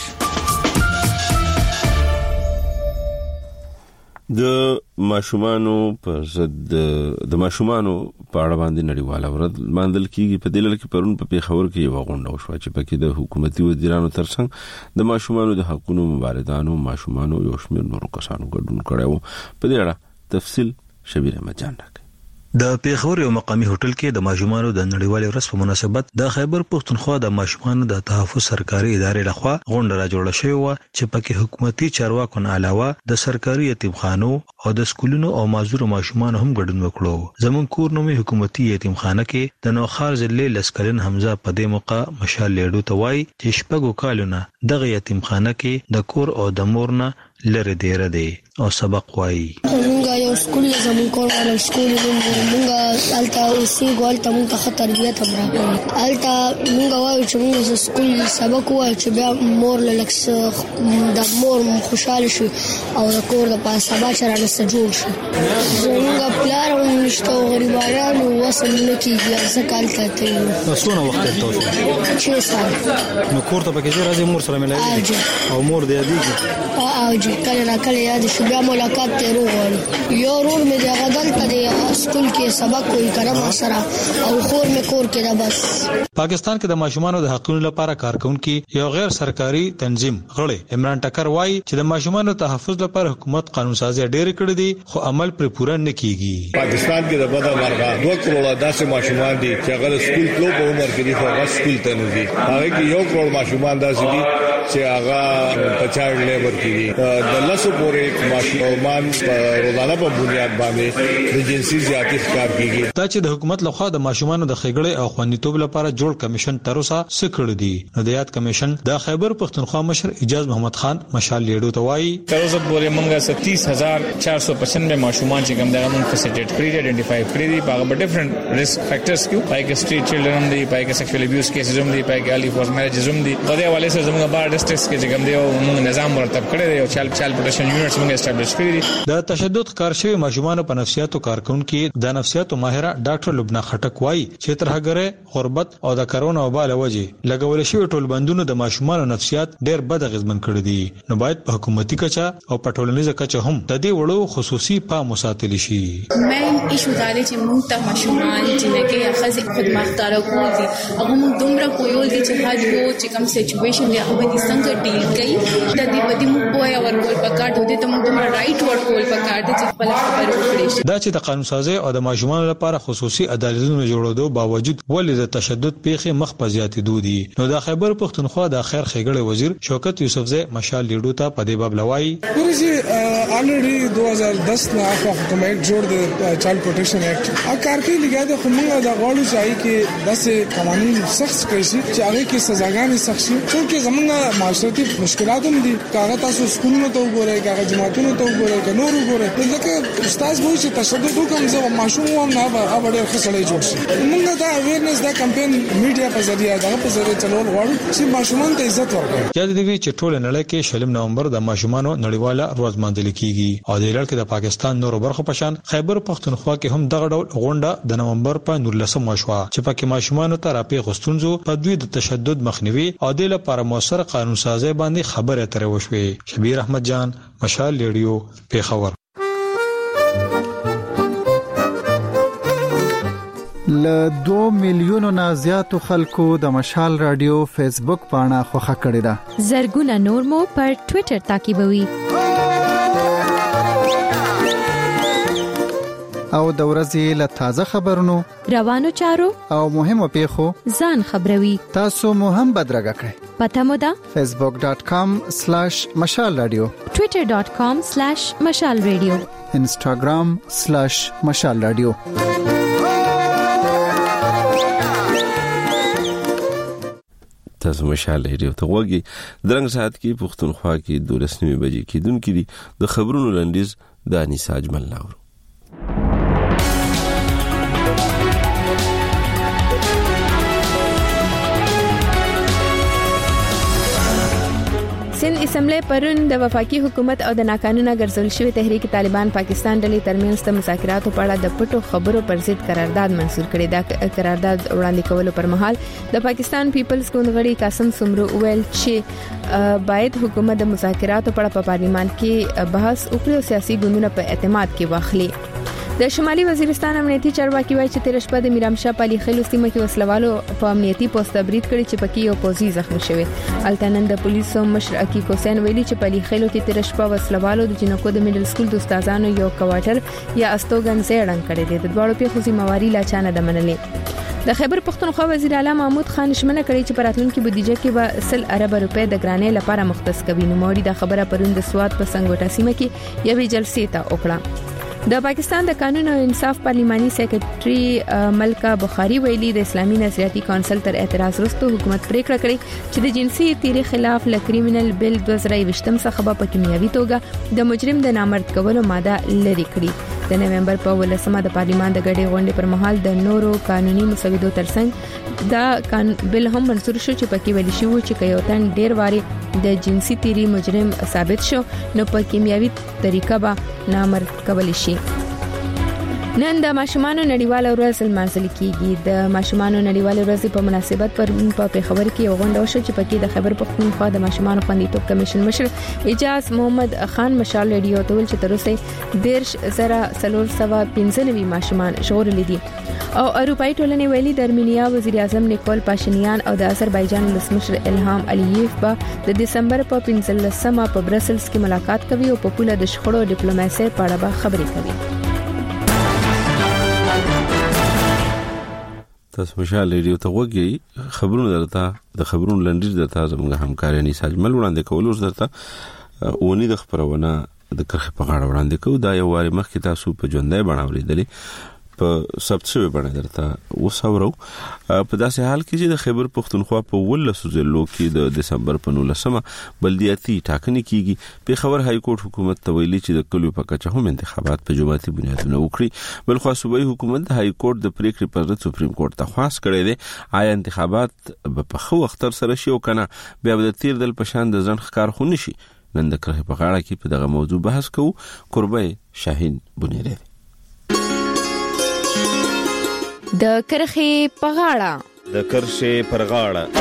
د ماشومانو پر ضد د ماشومانو په اړه باندې نړیواله ورځ ماندل کیږي. په دلیل کې پرون په پیښور کې یو غونډه وشوه چې پکې د حکومتي وزیرانو ترڅنګ د ماشومانو د حقوقو مبارزانو ماشومانو یو شمېر نورو کسانو ګډون کړو. په دې اړه تفصیل شبیر احمد جان راکړي. د پیښور یو مقامی هوټل کې د ماشومانو د نړیوالې ورځ په مناسبت د خیبر پختونخوا د ماشومانو د تحفظ سرکاري ادارې لخوا غونډه را جوړه شوې و چې پکې حکومتي چارواکو نه علاوه د سرکاري یتیمخانو او د سکولونو او معذور ماشومانو هم ګډون وکړو. زمون کور نومي حکومتي یتیمخانه کې د نوخار ضلع لسکلن حمزه په دې موقع مشال لیډو ته وای چې شپږو کالونه دغه یتیمخانه کې د کور او د مور نه لره دیره دی او سبق وای. مونږه یو سکول زمون کور ولر سکول مونږه التا اوسې ګولته مونږه خطر تربیت هم راکړي. التا مونږه وایو چې مونږ سکول سبق وای چې بیا مور لکس د مور خوشاله شي او د کور د پاسه باچره نس جوړ شي. زمونږ پلار هم نشته غریبانو وسم نکیږي ځکه التا ته څونه وخت تاسو چې سال نو کور ته پکې راځي مور سره ملایي او مور دې یادېږي او چې کله را کله یاد شي بیا ملاقات ته وروغړي. یو رور مې د غدل ته د سکول کې سبق کوي کرم سره او خور مې کور کې دا بس. پاکستان کې د ماشومانو د حقوقو لپاره کارکونکو یو غیر سرکاري تنظیم غړي عمران ټکر وایي چې د ماشومانو تحفظ لپاره حکومت قانون سازي ډېر کړی دي خو عمل پر پوره نه کیږي. پاکستان کې د بده مرغه دوه کروڑه داسې ماشومان دي چې هغه سکول تلو په عمر کې دي خو هغه سکول ته نه دي. هغه کې یو کروڑ ماشومان داسې دي چې هغه په چایلډ لیبر کې دي. د لاسو پورې ماشومان روزانه په بنیاد باندې د جنسي زیاتی ښکار کیږي. دا چې د حکومت لخوا د ماشومانو د خېګړې او خوندیتوب لپاره جوړ کمیشن تر اوسه سکړ دي. نو د یاد کمیشن د خیبر پختونخوا مشر اجاز محمد خان مشال لیډو ته وایي تر اوسه پورې موږ ستیس هزار چار سو پچانوے ماشومان چې کوم دغه موږ فیسیلیټیټ کړی دي آئیډنټیفای کړی دي په ډیفرنٹ ریسک فیکٹرز کې پای کې سټریټ چلډرن دي پای کې سیکشوال ابیوز کیسز هم دي پای کې الی فورس میریجز هم دي. په دې حواله سره زموږ بار ډیسټرکټس کې چې کوم دی موږ نظام مرتب کړی دی او چایلډ چایلډ پروټیکشن یونټس موږ اسټابلیش کړی دي. د تشدد کار شوی ماشومانو په نفسیاتو کارکونکو د نفسیاتو ماهره ډاکټر لبنى خټک وایي چې ترهګره غربت او د کرونا وبا له وجې لګول شوی ټول بندونو د ماشومانو نفسیات ډېر بد اغیزمن کړی دي. نو باید په حکومتي کچا او په ټولنیزه کچا هم د دې وړو خصوصي پام وساتل شي. مې ایشو دالې چې موږ ته ماشومان چې لکه خزي خدمتګار کول دي هغه موږ دومره کویول دي چې هغه چې کوم سچويشن دی هغه د څنګه ډیل کوي د دې په دې موږ پوهه ورکول پکار دی ته موږ دومره رائټ ورکول پکار دی چې خپل خبرې وکړي. دا چې د قانون سازي او د ماشومانو لپاره خصوصي عدالتونو جوړېدو باوجود ولې د تشدد پیښې مخ په زیاتېدو دي. نو د خیبر پختونخوا د خیر خېګړې وزیر شوکت یوسفزئی مشال لیډو ته په دې باب لوي ورسي الریډي دو هزار دس نه حکومت جوړ د چایلډ پروټیکشن ایکټ ا کار کې لګا د خمنګ د غوړو ځای کې داسې قوانين سخت کړي چې هغه کې سزاګانې سخت شي چې زمونږ معاشرتي مشکلات هم دي. کاغه تاسو سکولونو ته وګورئ کاغه جماعتونو ته وګورئ که نور وګورئ ځکه استاد وایي چې تشدد وکم زه ماشوم هم نه به ډېر ښه سړی جوړ شي. موږ دا اویرنس دا کمپاین میډیا په ذریعہ دا په ذریعہ چلول غواړو چې ماشومان ته عزت ورکړي. یاد دی چې ټول نړۍ کې شلم نومبر د ماشومانو نړیواله ورځ ماندل کیږي او د لړ کې د پاکستان نورو برخو په شان خیبر پختونخوا کې هم دغه ډول غونډه د نومبر په نولسم مشوه چې پکې ماشومانو ته راپې غستونزو په دوی د تشدد مخنیوي او د لپاره موثر قانون سازي باندې خبره ترې وشوي. شبیر احمد جان مشال لیډیو پیښور. ل دو میلیونو نه زیاتو خلکو د مشال رادیو فیسبوک پاڼه خوښه کړې ده. زرګونه نور مو پر ټوئیټر تعقیبوي او د ورځې له تازه خبرونو روانو چارو او مهمو پیښو ځان خبروي. تاسو مو هم بدرګه کړئ. پته مو ده facebook dot com slash mashal radio twitter dot com slash mashal radio instagram slash mashal radio. تاسو مشال ریډیو ته وګورئ. درنګ ساعت کې پښتونخوا کې دولس نیمه بجې کې دن کې د خبرونو لنډیز د انیسا اجمل ناور. سند اسمبلی پرون د وفاقي حکومت او د ناقانونه ګرځول شوی تحریک طالبان پاکستان ډلې ترمنځ د مذاکراتو په اړه د پټو خبرو پر ضد قرارداد منسوخ کړی. دا قرارداد وړاندې کولو پر مهال د پاکستان پیپلز ګوند غړي قاسم سمرو ویل چې باید حکومت د مذاکراتو په اړه په پارلیمان کې بحث وکړي او سیاسي ګوندونه په اعتماد کې واخلي. د شمالي وزیرستان امنیتي چارواکي وایي چې تیر شپه د میرامشاه پالي خلو سیمه کې وسلوالو په امنیتي پوسټ برید کړی چې پکې یو پوزي زخمی شوی. التنن د پولیسو مشر عقیق حسین ویلي چې پالي خلو کې تیر شپه وسلوالو د جنکو د میډل سکول د استادانو یو کوارټر یا استوګن زیړن کړی دی. د دوړو په خصوصي مواري لا چانه د منلې. د خیبر پختونخوا وزیر اعلی محمود خان شمنه کړی چې پراتلونکو بودیجه کې به سل ارب روپے د ګرانې لپاره مختص کوي. نو موري د خبره پروند سواد په سنگوټا سیمه کې یوې جلسې ته وکړه. د پاکستان د قانون او انصاف پارلیماني سیکریټري ملکه بخاری ویلي د اسلامي نظریاتي کونسل تر اعتراض وروسته حکومت پریکړه کړې چې د جنسي تیری خلاف ل کریمینل بل دوه زره یوشتم څخه په کیمیاوي توګه د مجرم د نامرد کولو ماده لري کړې. د نومبر په ولسمه د پارلیمان د غړي غونډې پر مهال د نورو قانوني مسودو ترڅنګ دا بل هم منسوخ شو چې پکې ویل شو چې کيوتن ډیر واري د جنسي تیری مجرم ثابت شو نو په کیمیاوي طریقه به نامرد کول شي. نن د ماشومانو نړیواله ورځ لمانځل کیږي. د ماشومانو نړیواله ورځ په مناسبت پر په پیښور کې یو غونډه وشو چې پکې د خیبر پختونخوا د ماشومانو خوندیتوب کمیشن مشر اجاز محمد خان مشال ریډیو ته ویل چې تر اوسه دیرش زره سلور سوا پنځه نوي ماشومان ژغورل دي. او اروپאי ټولنې ویلي د ارمینیا وزیر اعظم نیکول پاشینیان او د آذربایجان ولسمشر الهام الییف به د دسمبر په پنځلسمه په برسلز کې ملاقات کوي او په پوله د شخړو ډیپلوماسي په اړه به خبرې کوي. تاسو مشال ریډیو ته وګورئ. خبرونه درته د خبرونو لنډیز درته زموږ همکار انیسا اجمل وړاندې کول ورس درته اونې د خبرونه د کرخه په غاړه وړاندې کوو. دا یو واري مخکې تاسو په ژوندۍ باندې ورېدلې په سبت شوی باندې درته وسورو. په داسې حال کې چې د خیبر پختونخوا په ولسو ضلعو کې د دسمبر په نولسمه بلدیاتي ټاکنې کیږي. پیښور های کورټ حکومت ته ویلي چې د کلیو په کچه هم انتخابات په جماعتي بنیادونو وکړي. بل خو صوبایي حکومت د های کورټ د پریکړې پر ضد سپریم کورټ ته خواست کړی دی آیا انتخابات په خو وخت سره شي او کنه بیا د تیر دل پشان د ځن ښکار خو نشي. نن د کرخه په غاړه کې په دغه موضوع بحث کوو. قربای شاهین بنيري د کرخه په غاړه د کرخه پر غاړه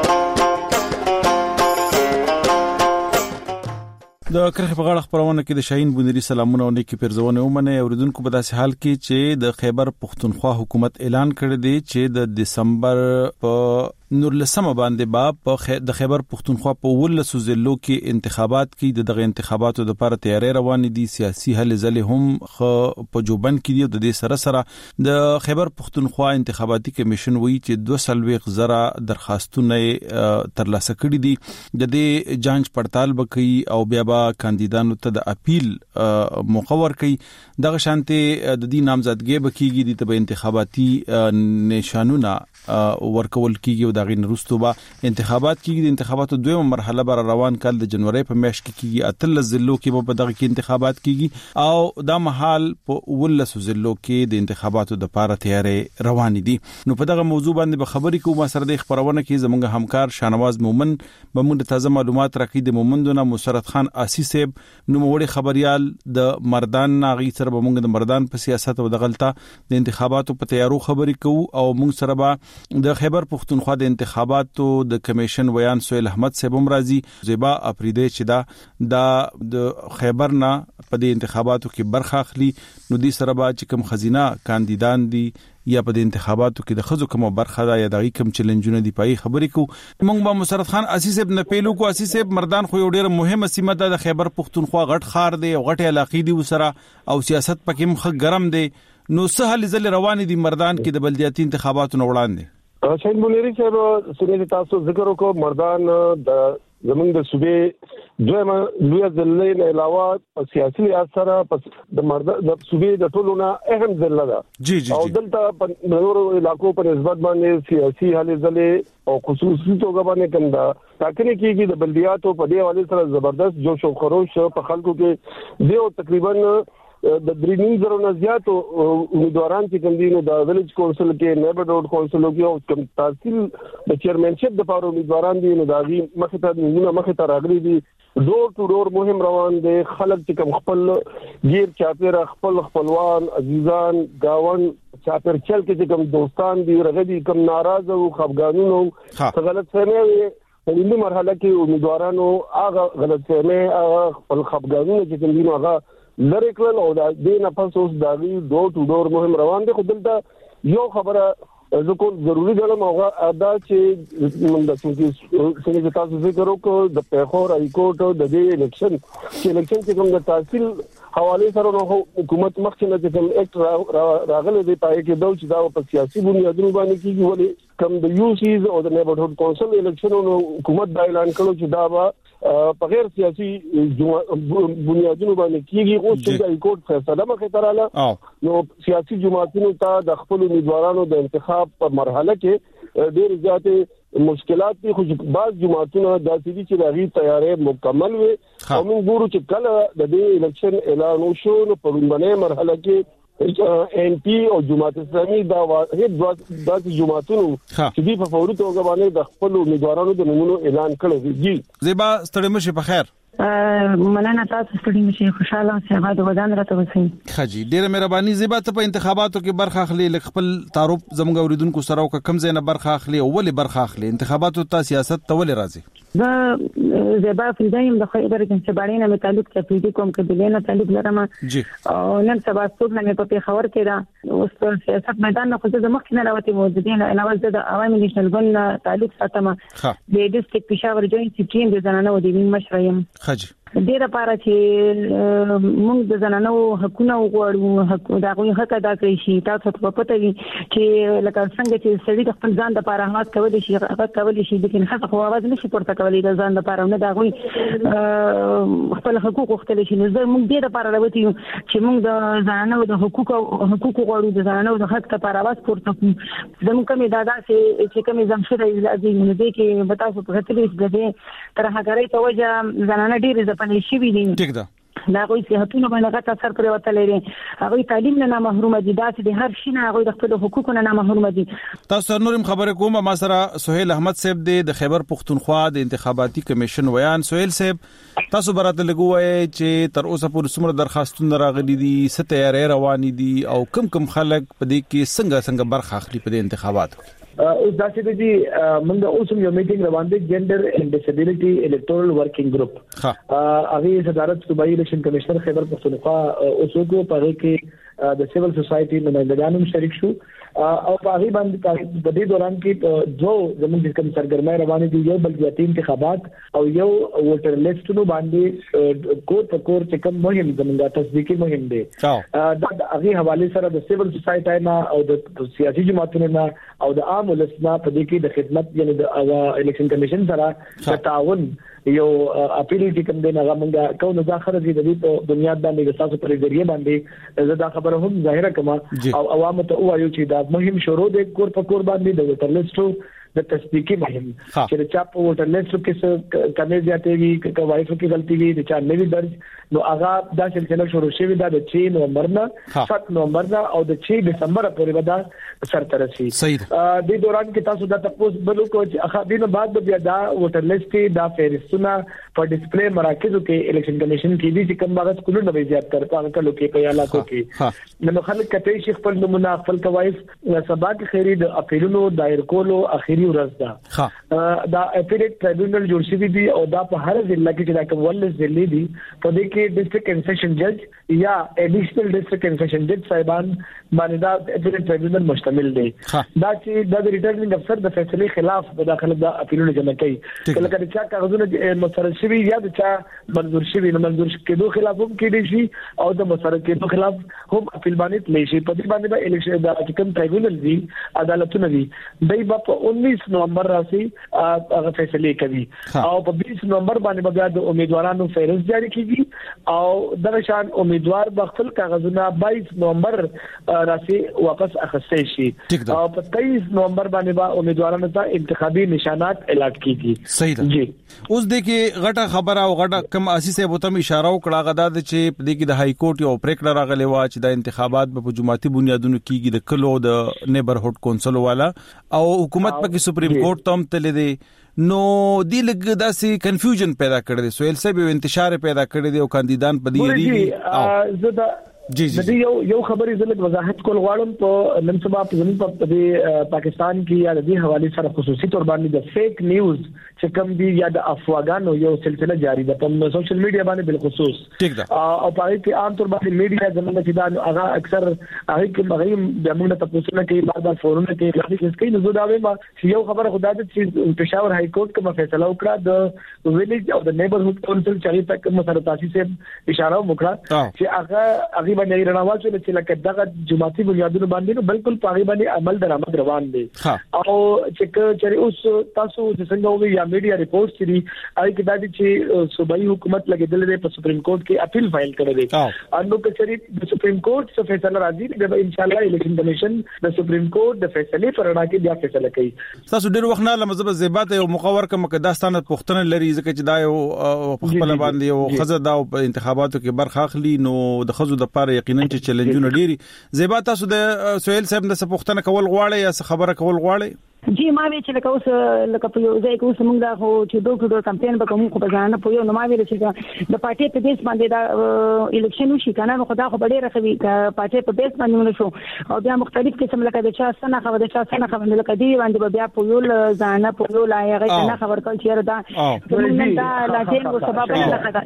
د کرخه په غاړه خبرونه کې د شاهین بنيري سلامونه او نیکی پرزونه ومنه. اوریدونکو په داسې حال کې چې د خیبر پختونخوا حکومت اعلان کړی دی چې د دسمبر په نورلسمه باندې با په د خیبر پختونخوا په ولسو ضلعو کې انتخابات کې دغه انتخاباتو د لپاره تیاری روان دي. سیاسي هلې ځلې هم خ په جوبن کې دي. د دې سره سره د خیبر پختونخوا انتخاباتي کمیشن وایي چې دوه سلويخ زره درخواستونه ترلاسه کړي دي. د دې جانچ پړتال وکړي او بیا به کاندیدانو ته د اپیل موقع ورکړي. دغه شانتي د دې نامزدګي بکیږي د انتخاباتي نشانونه ورکول کیږي. دغه نرستو با انتخابات کیږي. د انتخاباتو دویمه مرحله بر روان کال د جنوري په میاشت کې کیږي. اتل ضلعو کې په دغه کې انتخابات کیږي او دا محل په ولسو ضلعو کې د انتخاباتو د لپاره تیاری روان دي. نو په دغه موضوع باندې به خبرې کوو. ما سره د خبرونه کې زموږ همکار شانواز مومن به موږ تازه معلومات راکړي. د مومندونه مسرت خان آسی صاحب نو موړي خبريال د مردان ناغي سره به موږ د مردان په سیاست او د غلطه د انتخاباتو په تیارو خبرې کوو او موږ سره به د خیبر پختونخوا د انتخاباتو د کمیشن ویان سویل احمد صاحب هم راځي. زیبا اپریدي چې دا د خیبر نه په د انتخاباتو کې برخه اخلي. نو دې سره به چې کوم خزینه کاندیدان دي یا په د انتخاباتو کې د خزو کوم برخه دا یا د کوم چیلنجونه دی پای خبرې کو. موږ به مسرت خان آسی صاحب نه پیلو کو. آسی صاحب مردان خو یو ډیره مهمه سیمه ده د خیبر پختونخوا غټ خار دی او غټه علاقې دی وسره او سیاست پکې مخ ګرم دی. نو څه حل ځل روان دي مردان کې د بلدیاتي انتخاباتو وړاندې؟ شاهین بنيري صاحب سوري تاسو ذکر وکړو مردان د زمونږ د صوبې دویمه لوی ځلې نه علاوه سیاسي اثر د مرد د صوبې د ټولو نه اهم ځله ده جی جی او دلته په نورو علاقو په نسبت باندې سیاسي هلې ځلې او خصوصي توګه باندې کوم دا ټاکنې کېږي د بلدیاتو په دې حواله سره زبردست جوش او خروش په خلکو کې دی او تقریبا د درې نیم زره نه زیاتو امیدواران چې کوم دي نو د ویلج کونسل کې نیبرهډ کونسل کې او کوم تحصیل د چیرمنشپ د پاره امیدواران دي نو د دې مخه ته نه مخه ته راغلي دي ډور ټو ډور مهم روان دي خلک چې کوم خپل غیر چاپیر خپل خپلوان عزیزان گاون چاپیر چل کې چې کوم دوستان دي رغدي کوم ناراضه او خفګانونو غلط فهمي په دې مرحله کې امیدوارانو هغه غلط فهمي هغه خپل خفګانونو چې کوم دي نو هغه لری کول او د دې نه پس اوس دا وی ډور ټو ډور مهم روان دي خو دلته یو خبره ځکه ضروری ګڼم هغه ادا چې موږ د څنګه تاسو ذکر وکړو د پیښور های کورټ د دې الیکشن چې الیکشن کې کوم د تحصیل حواله سره نو حکومت مخکې نه کوم اکټ راغلی دی پای کې دا چې دا په سیاسي بنیادونو باندې کیږي ولې کوم د یو سیز او د نیبرهډ کونسل الیکشنونو حکومت دا اعلان کړو چې دا به په غیر سیاسي بنیادونو باندې کیږي او چې د کورټ فیصله مخې ته رااله نو سیاسي جماعتونو ته د خپل امیدوارانو د انتخاب په مرحله کې ډېر زیاتې مشکلات دي خو بعض جماعتونو د سړي چې راغي تیارې مکمل وي او موږ ګورو چې کله د دې الیکشن اعلان وشو نو په لومړنۍ مرحله کې ان پی او جماعت اسلامي دا واحد د جماعتونو چې دی په فوري توګه باندې د خپل امیدوارانو د نومونو اعلان کړی دی. زیبا ستړي مشه په خیر. مننه تاسو ستړي مشه خوشاله اوسئ هغه د ودان راته وسی. خجی ډیره مهرباني زیبا ته په انتخاباتو کې برخه اخلي لکه خپل تعارف زموږ اوریدونکو سره او کم زینه برخه اخلي او ولې برخه اخلي انتخاباتو ته سیاست ته ولې راځي؟ دا زیبا فریدایم د خیبر کنسباړینه متعلق کپیډي کوم کبیلینه تعلق لرم جی او نن سبا څوک نه په پیښور کې دا اوس په سیاست میدان نه خو د مخ نه راوته موجودین علاوه د عوامي نشنل ګوند تعلق ساتم د ډیسټریکټ پېښور جوړ سټیم د زنانه و د وین مشریم خجی ډیره پاره چې موږ د زنانو حقوقونه وغواړو حق دا غوښه حق ادا کړی شي تاسو ته پته وي چې لکه څنګه چې سړي د خپل ځان لپاره هغه کولی شي هغه کولی شي لیکن هغه خو आवाज نشي پورته کولی د ځان لپاره نه دا غوي خپل حقوق وختل شي نو موږ دې لپاره راوتی چې موږ د زنانو د حقوق حقوق غواړو د زنانو د حق لپاره आवाज پورته کوو زموږ کومه دادا چې کومه زمشره ازادي نه دي کې تاسو په هڅه کې تر هغه راځي توجه زنانه ډیره پنځه شي وی دي ټیک ده دا کوئی صحتونه باندې غټ اثر پرې وته لري هغه تعلیم نه محروم دي داسې د هر شي نه هغه د خپل حقوقو نه محروم دي. تاسو نورم خبره کوم ما سره سہیل احمد صاحب د خیبر پختونخوا د انتخاباتي کمیشن ویان سہیل صاحب تاسو براته لګوي چې تر اوسه پورې څومره درخواستونه راغلي دي ست تیارې روانې دي او کم کم خلک په دې کې څنګه څنګه برخه اخلي په دې انتخاباتو؟ اوس دا چې دی موږ اوس یو میټینګ روان دي جندر اینڈ ډیسابیلیټي الکټورل ورکینګ ګروپ هغه صدارت صوبایي الیکشن کمشنر خیبر پختونخوا اوس کو په کې د سیول سوسایټي نمائندګانو شریک شو او په هغه باندې د دې دوران کې جو زموږ کوم سرګرمۍ روانې دي یو بلدیاتي انتخابات او یو ووټر لیستونو باندې کور په کور چې کوم مهم زموږه تصدیقي مهم دي دا هغه حواله سره د سیول سوسایټي نه او د سیاسي جماعتونو نه او د عام ولسنا په دې کې د خدمت یعنی د الیکشن کمیشن سره تعاون یو اپیل چې کوم دی هغه موږ کوم ځا خرج دي په دنیا باندې د تاسو پر ذریعہ باندې زه دا خبره هم ظاهره کوم او عوام ته وایو چې دا مهم شروع د کور په کور باندې د ووټر لیستو د تصدیقي مهم چې چا په ووټر لیستو کې کمې زیاتې وي که وایفو کې غلطي وي د چا نوی درج نو هغه دا سلسله شروع شوې ده د چھ نومبر نه سات نومبر نه او د چھ دسمبر پورې به دا سرته رسي. د دوران کې تاسو دا تاسو بلو کو چې اخا دینه بعد بیا دا ووټر لیست دا فهرستونه په ډسپلی مراکزو کې الیکشن کمیشن کې دي چې کوم باغ کولو نه زیات تر پاره کلو کې په علاقو کې نو خلک کته شي خپل نمونه خپل کوایف سبا کې خیری د اپیلونو دایر کولو اخیری ورځ ده دا اپیلیټ ټریبیونل جوړ شوی دی او دا په هر ضلع کې چې دا کوم ول ضلع دي په دې کې ډیسټریکټ اینڈ سیشن جج یا ایډیشنل ډیسټریکټ اینڈ سیشن جج صاحبان باندې دا اپیلیټ ټریبیونل مشتمل دی دا چې د ریټرنینګ افسر د فیصله خلاف په داخله د اپیلونو جمع کوي کله کله چې کاغذونه مسرر شوی یا د چا منظور شوی نه منظور کېدو خلاف هم کېدي شي او د مسرر کېدو خلاف هم اپیل باندې تللی شي په دې باندې د الیکشن د کوم ټریبیونل دی عدالتونه دي دای په تیس نومبر راسي هغه فیصله کوي او په بیس نومبر باندې بیا د امیدوارانو فهرست جاری کیږي او دغه شان امیدوار په خپل کاغذونه بایس نومبر راسي واپس اخستې شي او په تیس نومبر باندې با امیدوارانو ته انتخابي نشانات اعلان کیږي. صحیح ده. جی اوس د کې غټه خبره او غټه کم اساسي به تم اشاره وکړه غدا د چې د کې د های کورټ یو پریکړه راغلی و چې د انتخابات په جماعتي بنیادونو کېږي د کلو د نیبرهډ کونسل والا او حکومت په سپریم کورټ تم تل دی نو دی لګ داسې کنفیوژن پیدا کړی دی سویل صاحب انتشار پیدا کړی دی او کاندیدان په دی ری زدا جی جی یو یو خبرې زلت وضاحت کول غواړم په نن سبا په زموږ په پاکستان کې یا د دې حواله سره خصوصي تور باندې د فیک نیوز چې کوم دی یا د افواګانو یو سلسله جاری ده په سوشل میډیا باندې بل خصوص او په دې کې عام طور باندې میډیا زموږ چې دا هغه اکثر هغه کې مغیم د موږ ته پوښتنه کوي بار بار فورونه کوي لکه څه کوي نو دا وایم چې یو خبره خدای دې چې پېښور های کورټ کوم فیصله وکړه د ویلیج او د نیبرهډ کونسل چې تک مسره تاسیس اشاره وکړه چې هغه هغه باندې رڼاواز چې لکه دغه جماعتي بنیادونو باندې نو بالکل پاغي باندې عمل درآمد روان دي او چې چې اوس تاسو چې څنګه وي یا میډیا ریپورټس دي اې کې دا چې صوبایي حکومت لګیدل دی په سپریم کورټ کې اپیل فایل کړی دی او نو چې د سپریم کورټ څخه فیصله راځي د ان شاء الله الیکشن کمیشن د سپریم کورټ د فیصلې پر اړه کې بیا فیصله کوي. تاسو ډیر وخت نه لمزه زیبات یو مقور کوم کې داستانه پښتنه لري ځکه چې دا یو خپل باندې یو خزه دا په انتخاباتو کې برخه اخلي نو د خزو د پاره یقینا چې چیلنجونه ډیری زیبا تاسو د سویل صاحب د پښتنه کول غواړي یا خبره کول غواړي؟ جی ما وی چې لکه اوس لکه په یو ځای کې اوس موږ دا خو چې دوه ډول کمپاین به کوم خو په ځان نه پویو نو ما وی چې د پارټي په بیس باندې دا الیکشن وشي کنه نو خدا خو ډېر راخوي پارټي په بیس باندې ونه شو او بیا مختلف قسم لکه د چا سنه خبر د چا سنه خبر لکه دی باندې بیا پویول ځان نه پویول هغه نه خبر کول چې دا موږ دا لاټین او سبب نه خدا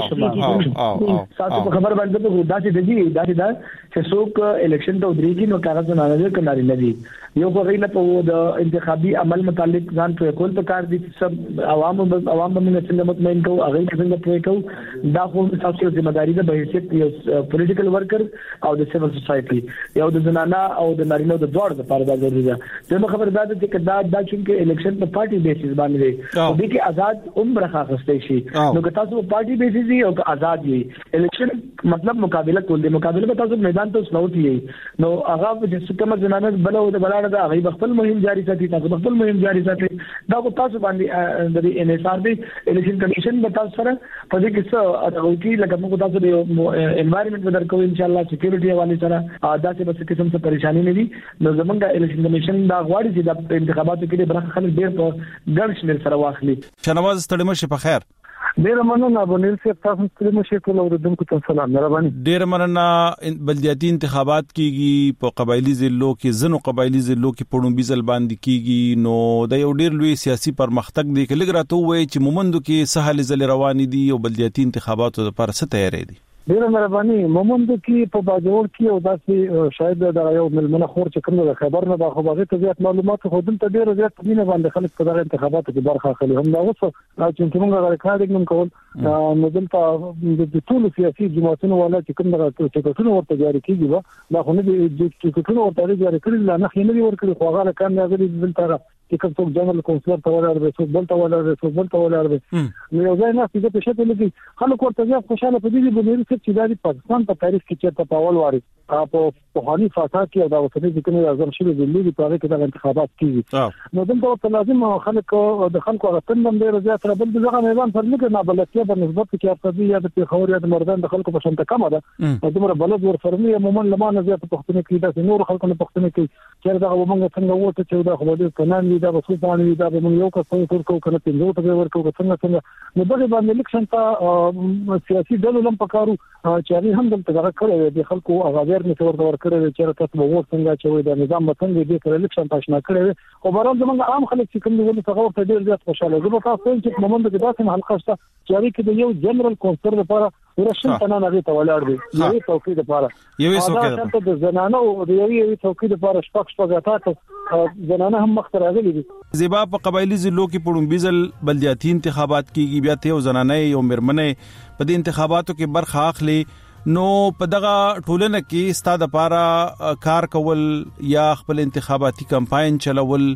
تاسو خبر باندې دا چې دی دا چې څوک الیکشن ته ودرېږي نو کاغذ نه نه کوي نه دی یو په غیله په د انتخابي عمل متعلق ځان په کول په کار دي سب عوام عوام باندې څنګه مطمئن کو هغه څنګه پوي کو دا خو تاسو ذمہ داری ده به حیثیت یو پولیټیکل ورکر او د سیول سوسايټي یو د زنانه او د نارینه د دوړ لپاره دا ضروري ده. زموږ خبر ده چې دا د چې الیکشن په پارټي بیسس باندې دی او د کې آزاد عمر راخستې شي نو که تاسو په پارټي بیسس دی او آزاد وي الیکشن مطلب مقابله کول دي مقابله به تاسو میدان ته وسلوتي نو هغه چې کوم زنانه بل او د بل دا غي خپل مهم جاری ساتي تاسو خپل مهم جاری ساتي دا کو تاسو باندې د ان اس ار دی الیکشن کمیشن به تاسو سره په دې کې څه او کې لکه موږ تاسو د انوایرنمنت بدر کوو ان شاء الله سکیورټي حواله سره دا څه به قسم څه پریشانی نه وي نو زمونږ الیکشن کمیشن دا غواړي چې د انتخاباتو کې برخه خلک ډیر په ګڼ شمېر سره واخلي. شنواز ستړي مشه په خیر. ډیر مننه ابونیل صاحب تاسو ستړي مشه ټول اوریدونکو ته سلام مهرباني. ډیر مننه بلدیاتي انتخابات کیږي په قبایلی ضلعو کې زنو قبایلی ضلعو کې پړومبي ځل باندې کیږي نو د یو ډیر لوی سیاسي پرمختګ دی کله راته وایي چې مومندو کې سهال ځل روان دي او بلدیاتي انتخاباتو لپاره څه تیاری دي؟ ډیر مهرباني مومندو کې په باجوړ کې او داسې شاید د یو ملمنه خور چې کوم د خبر نه د خبرې ته زیات معلومات خو دلته ډیر زیات دینه باندې خلک په دغه انتخاباتو کې برخه اخلي هم دا اوس چې موږ غواړو کاډینګ کول نو دلته د ټول سیاسي جماعتونو ولا چې کوم د ټیکټونو ورته جاری کیږي دا خو نه دي ټیکټونو ورته جاری کړل نه نه نه ورکړي خو هغه کار نه غوړي دلته چې کوم څوک جنرال کونسلر ته ولاړ څوک بل ته ولاړ څوک بل ته ولاړ نو یو ځای نه چې په شته لګي خلک ورته ځي خوشاله پدې باندې چې د پاکستان په تاریخ کې چې په اول واري په پوهاني فاصله کې دا وسنۍ چې کومه اعظم شوی د لوی په اړه کې د انتخابات کیږي نو دلته لازم خلک د خلکو غوښتنه هم ډیر زیات را بل دغه میدان پر نه نه بلکې په نسبت کې ارتبي یا د پیښور یا د مردان د خلکو په شان کمه ده دومره بلد ورفرمي عموما لمانه زیات پښتنه کې د نور خلکو نه پښتنه کې چې دا ومنګ څنګه وته چې دا خو د کنان دا به څه باندې دا به موږ یو کس څو کو کنه پنځه ته ورکو څنګه څنګه نو دغه باندې الیکشن ته سیاسي ډلو لم پکارو چې هغه هم دلته هغه کړی د خلکو هغه نه ورته ورکړي چې تاسو به وڅ څنګه چې د نظام متنګ دي تر الیکشن تاسو کړی او برابر زمونږ عام خلک چې کوم ډول څنګه ورته ډیر زیات خوشاله زه به تاسو چې مومند کې داسې حلقه شته چې کې د یو جنرال کونسل لپاره ورشن تنه نه ته ولاړ دی یوې توقید لپاره یوې توقید د زنانه او د یوې توقید لپاره شپږ شپږ تاسو زنانه هم مخ ته راغلي دي. زیبا په قبایلی ضلعو کې پړومبي ځل بلدیاتي انتخابات کیږي بیا ته زنانه یو مرمنه په دې انتخاباتو کې برخه اخلي نو په دغه ټولنه کې ستاده لپاره کار کول یا خپل انتخاباتي کمپاین چلول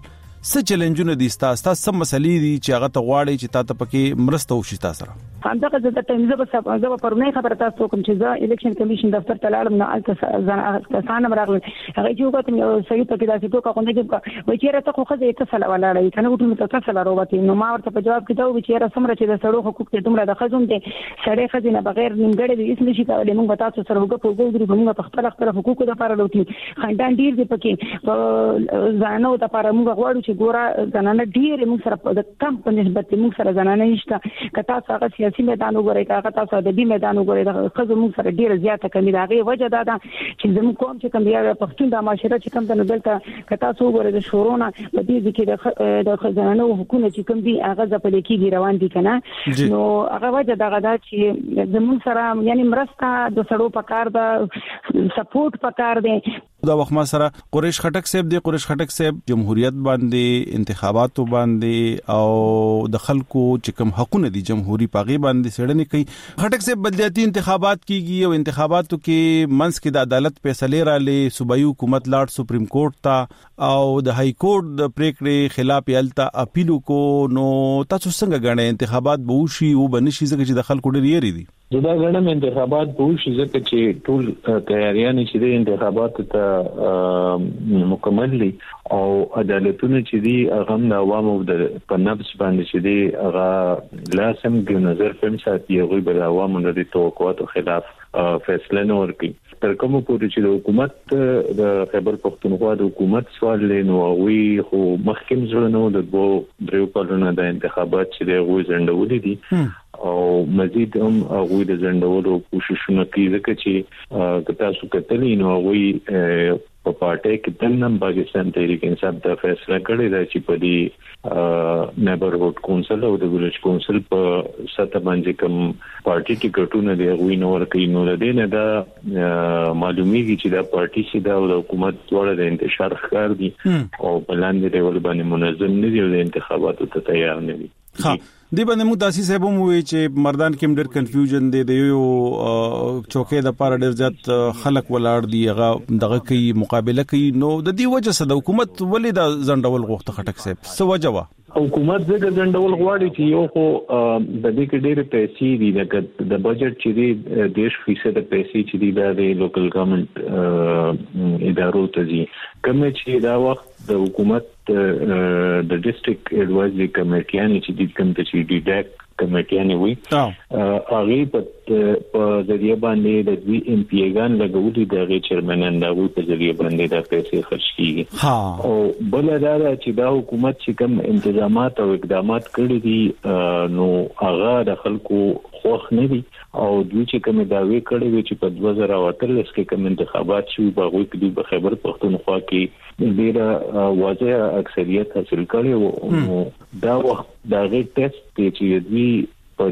څه چیلنجونه دي تاسو تاسو سم مسلې دي چې هغه ته غواړي چې تاسو پکې مرسته وشي تاسو سره همدغه د تنظیم په زبر پرونه خبره تاسو کوم چې زه الیکشن کمیشن دفتر ته لاړم نه الته ځان راغلی هغه چې وګورم یو سړی ته کې داسې ټوکا کوي چې وای چیرې ته خو خزه ته سره ولاړې کنه وټو ته سره وروته نو ما ورته په جواب کې دا و چې را سمره چې د سړو حقوق ته دومره د خزون دي سړی خزینه بغیر نیمګړې دي اسمه شي کولای موږ تاسو سره وګورو په وګورو موږ په خپل خپل حقوق لپاره لوټي خندان ډیر دي پکې ځانو ته لپاره موږ غواړو چې ګوره ځانانه ډیر موږ سره د کم په نسبت موږ سره ځانانه نشته کته هغه سیاسي میدان وګورئ هغه تاسو د دې میدان وګورئ د خزو موږ سره ډیر زیاته کمی دا غي وجه دا ده چې زموږ کوم چې کوم بیا پښتون د معاشره چې کوم د دلته کته تاسو وګورئ د شورونه په دې کې د خزانه حکومت چې کوم دي هغه ځپل کېږي روان دي کنه نو هغه وجه دا غدا چې زموږ سره یعنی مرسته د سړو پکار د سپورټ پکار دی دا وخت ما سره قریش خټک صاحب دی قریش خټک صاحب جمهوریت باندې انتخاباتو باندې او د خلکو چې کوم حقونه دي جمهوریت پاغي باندې سړنی کوي خټک صاحب بلدیاتي انتخابات کیږي او انتخاباتو کې منځ کې د عدالت فیصله را لې صوبایي حکومت لاړ سپریم کورټ ته او د های کورټ د پریکړې خلاف یالتا اپیل کو نو تاسو څنګه غواړئ انتخابات به وشي او بنشي ځکه چې د خلکو ډېر یری دي دا غواړم انتخابات به وشي ځکه چې ټول تیاریان چې د انتخابات ته مکمل دي او عدالتونه چې دي هغه د عوامو د پنبس باندې چې دي هغه لازم د نظر فهم ساتي او د عوامو د توقعاتو خلاف فیصله نه ورکړي تر کومه پورې چې د حکومت د خیبر پختونخوا د حکومت سوال لینو وی خو مخکیم زړه نو د دوه دریو کلونو د انتخابات چې د غوي زندولې دي او مزید هم غوي د زندولو کوششونه کوي ځکه چې تاسو کتلی نو غوي په پارټي کې تنم پاکستان تحریک انصاف د فیصله کړی دی چې په دې نیبرهود کونسل او د ویلج کونسل په سطح باندې کوم پارټي ټیکټونه دی غوي نو ورکې نو د دې نه دا معلومیږي چې دا پارټي چې دا د حکومت ډول د انتشار ښکار دي او بلاندې ډول باندې منظم نه دي او د انتخاباتو ته تیار نه دي ها دی باندې مو داسي صاحب مو وی چې مردان کې ډېر کنفیوژن دی د یو چوکې د پاره ډېر ځات خلک ولاړ دی هغه دغه کوي مقابله کوي نو د دې وجه سره د حکومت ولې د ځنډول غوښته خټک صاحب څه وجه وا حکومت زګ ځنډول غواړي چې یو خو د دې کې ډېر پیسې دي د بجټ چې دی دیش فیصد پیسې چې دی د لوکل ګورنمنت ادارو ته دي کوم چې دا وخت د حکومت د ډیسټریکټ ایڈوایزري کمیټیانه چې د کوم چې دی ډاک کمیټیانه وي هغه په ذریعہ باندې د وی ام پی ګان لګولې د چیرمنان دا وو په ذریعہ باندې د پیسې خرج کیږي او بل دا چې دا حکومت چې کوم انتظامات او اقدامات کړی دي نو هغه د خلکو خوښ نه دي او دوی چې کوم داوی کړی وي چې په دوه زره اتلس کې کوم انتخابات شوي باغوي کې د خیبر پختونخوا کې ډېر واضح اکثریت حاصل کړي او دا وخت دا غي ټیسټ چې دوی په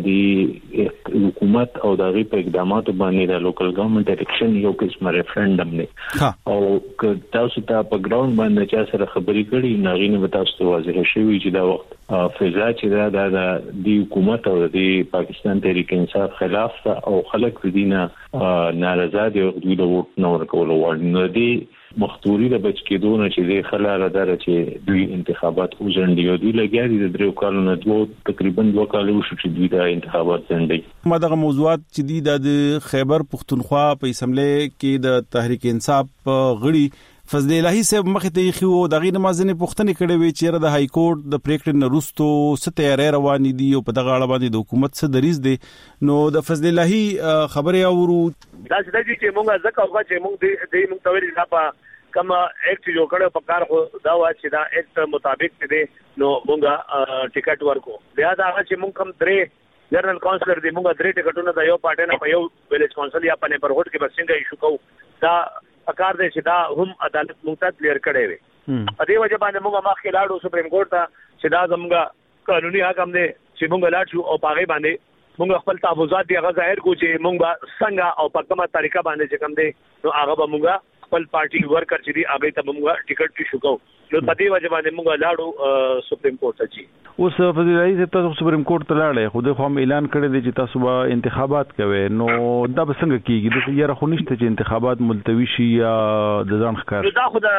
دې حکومت او د غي په اقداماتو باندې د لوکل ګورنمنت الیکشن یو قسم ریفرندم دی او که تاسو ته په ګراوند باندې چا سره خبرې کړي ناغینه به تاسو ته واضح شوي چې دا وخت فضا چې دا د حکومت او د پاکستان تحریک انصاف خلاف او خلک دینه ناراضه دي او دوی د ووټ نه ورکول غواړي نو دی مختوري د بچ کېدونه چې د خلاله دره چې دوی انتخابات وزندي او دوی لګیا دي د درو کالونو دوه تقریبا دوه کالو شو چې دوی د انتخابات زندي ما دغه موضوعات چې دي د خیبر پختونخوا په اسمبلی کې د تحریک انصاف غړي فضل الهی صاحب مخ ته خو دغه نمازنه پښتنه کړي وی چې د های کورټ د پریکړې نرستو ستاره روان دي او په دغه اړه باندې د حکومت څخه دریز دي نو د فضل الهی خبره اورو دا چې موږ ځکه او چې موږ د موږ تویل نه په کما ایکټ جوړ کړو په کار خو دا و چې دا ایکټ مطابق دي نو موږ ټیکټ ورکو بیا دا چې موږ کم درې جنرال کونسلر دي موږ درې ټیکټونه د یو پارټي نه په یو ویلیج کونسل یا په نیبرهود کې بسنګ ایشو کو دا اکار دې چې دا هم عدالت موږ ته کلیر کړي وي په دې وجه باندې موږ مخکې لاړو سپریم کورټ ته چې دا زموږ قانوني حق هم دي چې موږ لاړ شو او پاغي باندې موږ خپل تحفظات دی هغه ظاهر کو چې موږ څنګه او په کومه طریقه باندې چې کوم دي نو هغه به موږ خپل پارټي ورکر چې دی هغه ته موږ ټیکټ کې شو کو نو په دې وجه باندې موږ لاړو سپریم کورټ ته چې اوس فضل الهی صاحب تاسو سپریم کورټ ته لاړې خو د قوم اعلان کړی دی چې تاسو به انتخابات کوي نو دا به څنګه کیږي د یاره خو نشته چې انتخابات ملتوي شي یا د ځان ښکار دا خو د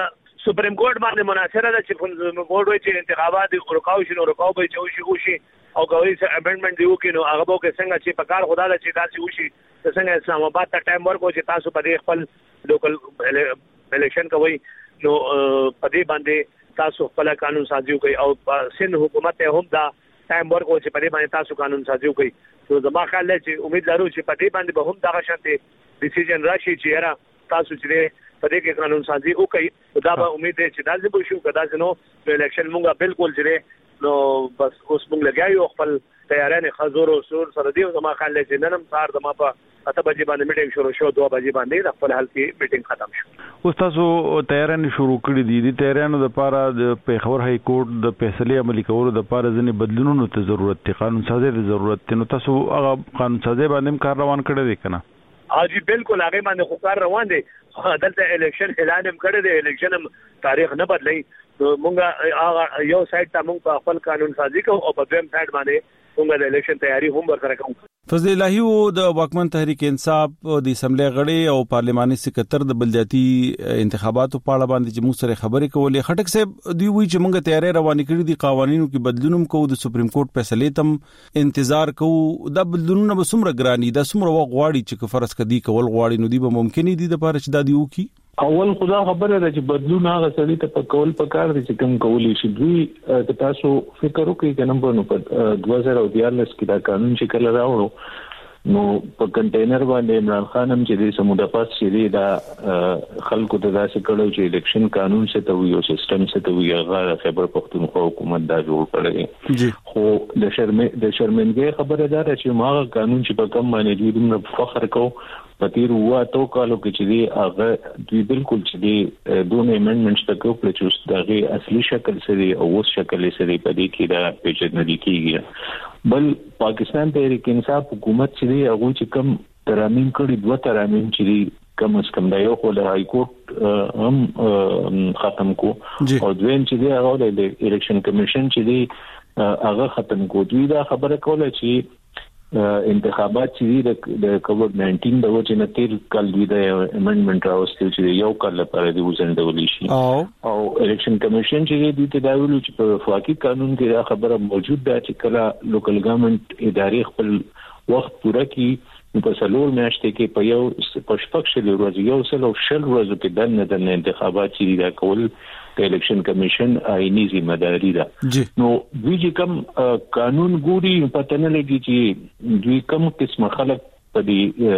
سپریم کورټ باندې مناصره ده چې سپریم کورټ وایي چې انتخابات رکاو شي نو رکاو به چې وشي او کوي چې امندمنت دیو کې نو هغه به کې څنګه چې په کار خدا ده چې تاسو وشي څنګه اسلام آباد ته ټایم ورکو چې تاسو په دې خپل لوکل الیکشن کوي نو په دې باندې تاسو خپل قانون سازي کوي او سند حکومت هم دا ټایم ورکو چې په دې باندې تاسو قانون سازي کوي نو زما خیال دی چې امید لرو چې په دې باندې به هم دا شانتي ډیسیژن راشي چې را تاسو چې په دې کې قانون سازي وکړي دا به امید دی چې دا ځبو شو کدا چې نو الیکشن مونږه بالکل چې نو بس اوس موږ لګایو خپل تیارانه خزور او سور سره دی زما خیال دی چې نن هم سار زما په اته بجې باندې میټینګ شروع شو دوه بجې باندې د خپل حل کې میټینګ ختم شو اوس تاسو تیارانه شروع کړې دي د تیارانو د لپاره د پیښور هاي کورټ د فیصله عملي کولو د لپاره ځنې بدلونونو ته ضرورت دی قانون سازي د ضرورت دی نو تاسو هغه قانون سازي باندې کار روان کړی دی کنه اجي بالکل هغه باندې خو کار روان دی دلته الیکشن اعلان هم کړی دی الیکشن هم تاریخ نه بدلی مونږه هغه یو سایت ته مونږ په خپل قانون سازي کوو او په دویم سایت باندې مونږ د الیکشن تیاری هم ورسره کوو. فضل الهی او د واکمن تحریک انصاف د اسمبلی غړي او پارلماني سکرټر د بلدیاتي انتخاباتو په اړه باندې چې موږ سره خبرې کولې خټک صاحب دوی وی چې مونږ تیاری روانې کړې دي قوانینو کې بدلونوم کوو د سپریم کورټ فیصله تم انتظار کوو دا بدلونونه به څومره ګراني دا څومره وخت غواړي چې فرض کدي کول غواړي نو دی به ممکن دي د لپاره چې دا دیو کی اول خدا خبره ده چې بدلون هغه سړی ته په کول پکار دي چې کوم کولی شي دوی تاسو فکر وکړئ کنه په دوه هزار دیارلس کې دا قانون چې کله راوړو نو په کنټینر باندې عمران خان هم چې د سموده پاس چې دا خلکو ته داسې کړو چې الیکشن قانون څه ته وي او سیستم څه ته وي هغه خبر پښتونخوا حکومت دا جوړ کړی خو د شرمې د شرمنګي خبره ده چې ما قانون چې په کوم باندې دوی موږ فخر کوو پتیر هوا تو کالو کې چې دی هغه دوی بالکل چې دی دوه امندمنټس تکو په چې دغه اصلي شکل سره او اوس شکل سره په دې کې دا پیژندل کیږي بل پاکستان تحریک انصاف حکومت چې دی هغه چې کم ترامیم کړي دوه ترامیم چې دی کم از کم دا یو خو د های کورټ هم ختم کو او دویم چې دی هغه د الیکشن کمیشن چې دی هغه ختم کو دوی دا خبره کوله چې انتخابات چې د کووډ ناینټین د وجه نه تیر کال دوی د امندمنت راوستل چې یو کال لپاره د وزندول شي او الیکشن کمیشن چې دوی ته دا ویلو چې په وفاقي قانون کې دا خبره موجود ده چې کله لوکل ګورنمنت ادارې خپل وخت پوره کړي په سلور میاشتې کې په یو پښپک شل ورځې یو سل او شل ورځې کې د نه د انتخابات چې دا کول د الیکشن کمیشن آئینی ذمہ داری ده نو دوی چې کوم قانون ګوري پته نه لګي چې دوی کوم قسم خلک په دې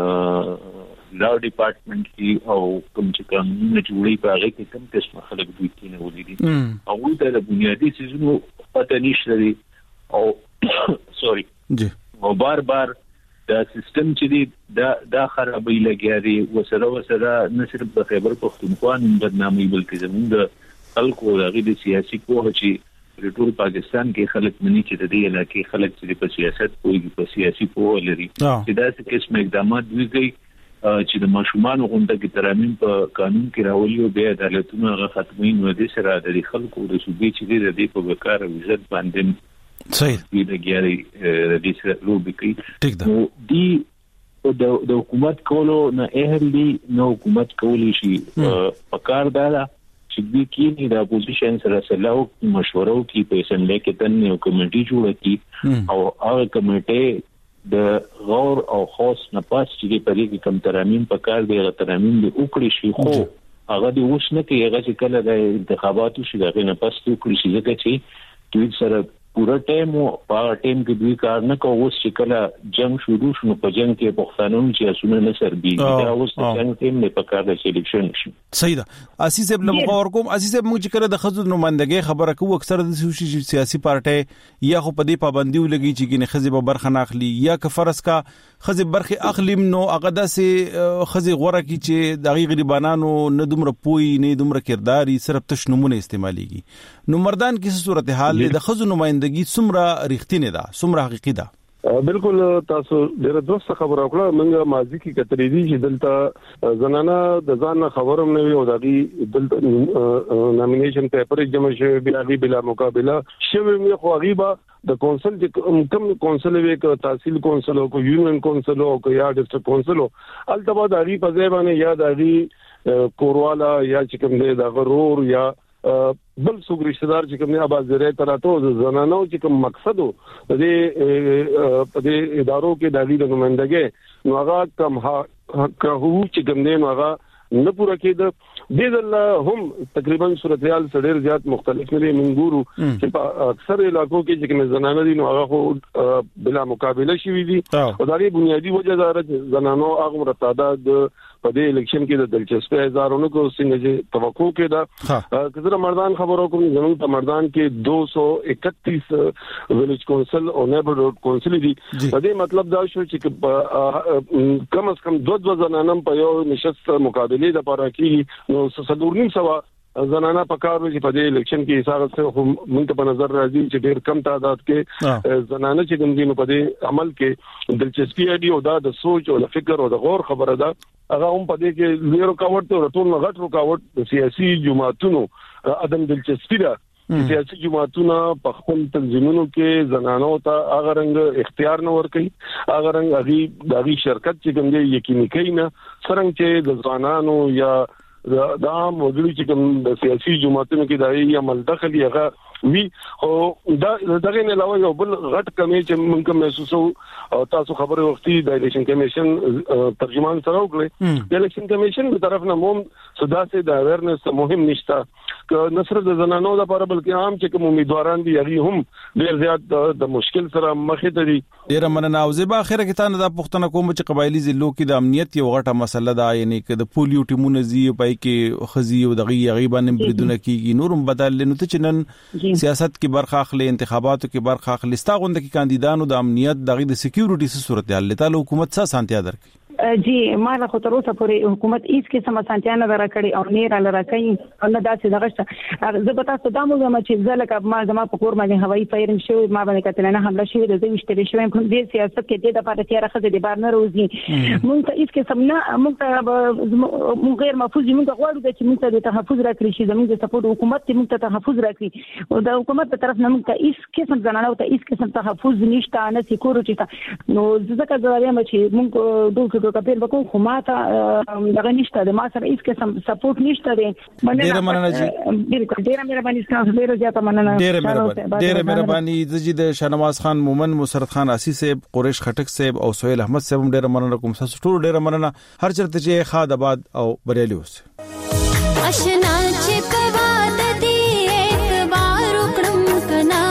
لا ډپارټمنټ کې او کوم چې کوم نه جوړي په هغه کې کوم قسم خلک دوی کې نه ولري او د بنیادی سيزونو پته نشته او سوري جی او بار بار دا سیستم چې دی دا دا خرابې لګیاري وسره وسره نه صرف د خیبر پختونخوا نن بدنامي بلکې زموږ د خلکو دغه د سیاسي کوه چې ټول پاکستان کې خلک مني چې د دې علاقې خلک چې په سیاست کوي په سیاسي کوه لري چې دا څه قسم اقدامات دوی کوي چې د ماشومان غونډه کې ترامیم په قانون کې راولي او به عدالتونه غو ختمین و دي سره د خلکو د صوبې چې د دې په وکړه عزت باندې صحیح دې لګیاري د دې سره لوبي کوي نو دی د حکومت کولو نه اهلي نو حکومت کولی شي په کار داله چې دې کې د اپوزیشن سره سلاو مشوره کوي په اسمبلی کې تنه کمیټي جوړه کړي او هغه کمیټه د غور او خاص نه پاس چې په دې کې کم ترامیم په کار دی ترامیم دی وکړي شي خو هغه د اوس نه کې هغه چې کله د انتخاباتو شي دغه نه پاس وکړي شي ځکه چې دوی سره پورا ټیم او په ټیم کې دوی کار نه کوي اوس چې کله جنگ شروع شنو په جنگ کې پښتانه چې اسونه نه سربي دا اوس د جنگ ټیم نه په کار د الیکشن شي صحیح ده اساس ابن مخور کوم اساس موږ چې کړه د خزو نمائندګي خبره کوو اکثر د سیاسي پارټي یا خو په دې پابندي ولګي چې ګنې خزي به برخه ناخلي یا که فرض کا خزي برخه اخلیم نو هغه داسې خزي غوړه کی چې د غریبانو نه دومره پوي نه دومره کرداري صرف تشنمونه استعماليږي نو مردان کې صورتحال د خزو نمائندګي څومره رښتینه ده څومره حقيقي ده بالکل تاسو ډیره دوست خبره وکړه موږ ماضي کې کترې دي چې دلته زنانه د ځان خبروم نه وي او د دې نامینیشن پیپر جمع شوی بیا غي بلا مقابله شوی مې خو غیبه د کونسل چې کم کونسل وی ک تحصیل کونسل او کو یونین کونسل او کو یا ډسټرکټ کونسل التبا د غي په ځای باندې یا د غي کوروالا یا چې کوم دی د غرور یا بل څوک رشتہ دار چې کوم نه اباظره تراته زنانو چې کوم مقصد د په دې ادارو کې د دې نمائندګۍ نو هغه کم حق هو چې کوم دی نو هغه نه پوره کېده د دې هم تقریبا صورتحال سره زیات مختلف نه منګورو چې په اکثر علاقو کې چې کوم زنانه دي نو هغه بلا مقابله شوې دي او دا لري بنیادی وجه دار زنانو هغه مرتادات په دې الیکشن کې د دلچسپي هزارونو کو څنګه چې توقع کې دا کزره مردان خبرو کوم زموږ په مردان کې دو سو اکتیس ویلیج کونسل او نیبرهود کونسل دي په دې مطلب دا شو چې کم از کم دوه دوه زنانم په یو نشست مقابله د پاره کې نو صدورنی سوا زنانه په کار وځي په دې الیکشن کې حساب سره موږ په نظر راځي چې ډېر کم تعداد کې زنانه چې کوم دي نو په دې عمل کې دلچسپي دی او دا د سوچ او د فکر او د غور خبره ده هغه هم په دې کې لوی رکاوټ او ټول غټ رکاوټ د سیاسي جماعتونو عدم دلچسپي ده سیاسي جماعتونو په خپل تنظیمونو کې زنانو ته هغه رنګ اختیار نه ورکړي هغه رنګ هغه د هغه شرکت چې کوم دی یقیني کوي نه څنګه چې د ځوانانو یا دا موږ چې کوم د سیاسي جماعتونو کې دایي عمل داخلي هغه وی او دا دغه نه علاوه یو بل غټ کمی چې موږ محسوسو او تاسو خبره وختي د الیکشن کمیشن ترجمان سره وکړي د الیکشن کمیشن په طرف نه موم سوداسه د اویرنس مهم نشته ک نصر د زنانو لپاره بلکې عام چې کوم امیدواران دي هغه هم ډیر زیات د مشکل سره مخ ته دي ډیر مننه او زه به اخره کې تاسو د پښتنه کوم چې قبایلی ضلعو کې د امنیت یو غټه مسله ده یعنی ک د پولیو ټیمونه زی پای کې خزي او دغه غیبان بریدونه کیږي نورم بدل نو ته چنن سیاست کې برخه اخلي انتخاباتو کې برخه اخلي ستاغوند کې کاندیدانو د امنیت دغه د سکیورټي صورتحال له تعالی حکومت څه سانتیا درکړي جی ما له خطر اوسه پورې حکومت هیڅ کې سم سانتیا نه درکړي او نه را لراکې او نه داسې دغه زه به تاسو د موږ چې ځلک ما زما په کور باندې هوایي فایرنګ شوی ما باندې کتلنه حمله شوی د دوی شته شوی په دې سیاست کې د لپاره تیار خزه د بار نه روزي مونږ ته هیڅ کې سم نه مونږ ته مونږ غیر محفوظ مونږ غواړو چې مونږ ته د تحفظ راکړي شي زموږ د سپورټ حکومت ته مونږ ته تحفظ راکړي او د حکومت په طرف نه مونږ ته هیڅ کې سم زنانه او ته هیڅ کې سم تحفظ نشته نه سکیورټي نو ځکه زه وایم چې مونږ دوه څه کپیر وکړو خو ما ته دغه نشته د ما سره هیڅ کې سپورټ نشته دی ډیر مننه جی بالکل ډیر مهرباني تاسو ډیر زیاته مننه ډیر مهرباني ډیر مهرباني د شنواز خان مومن مسرت خان اسی صاحب قریش خټک صاحب او سہیل احمد صاحب ډیر مننه کوم تاسو ټول ډیر مننه هر چرته چې خاد آباد او بریالي اوسه آشنا چې په واده دی اعتبار وکړم کنا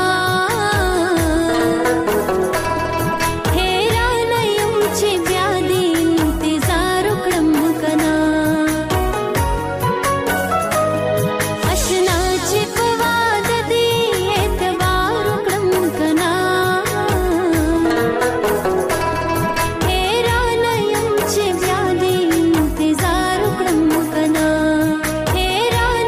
Hey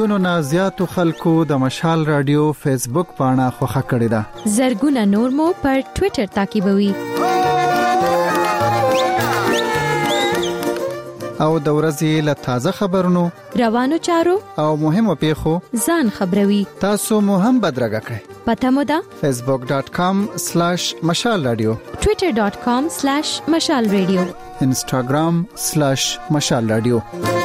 میلیونونو نه زیاتو خلکو د مشال رادیو فیسبوک پاڼه خوښه کړې ده. زرګونه نور مو پر ټوئیټر تعقیبوي. او د ورځې له تازه خبرونو، روانو چارو او مهمو پیښو ځان خبروي. تاسو مو هم بدرګه کړئ. پته مو ده facebook dot com slash mashal radio، twitter dot com slash mashal radio، instagram slash mashal radio.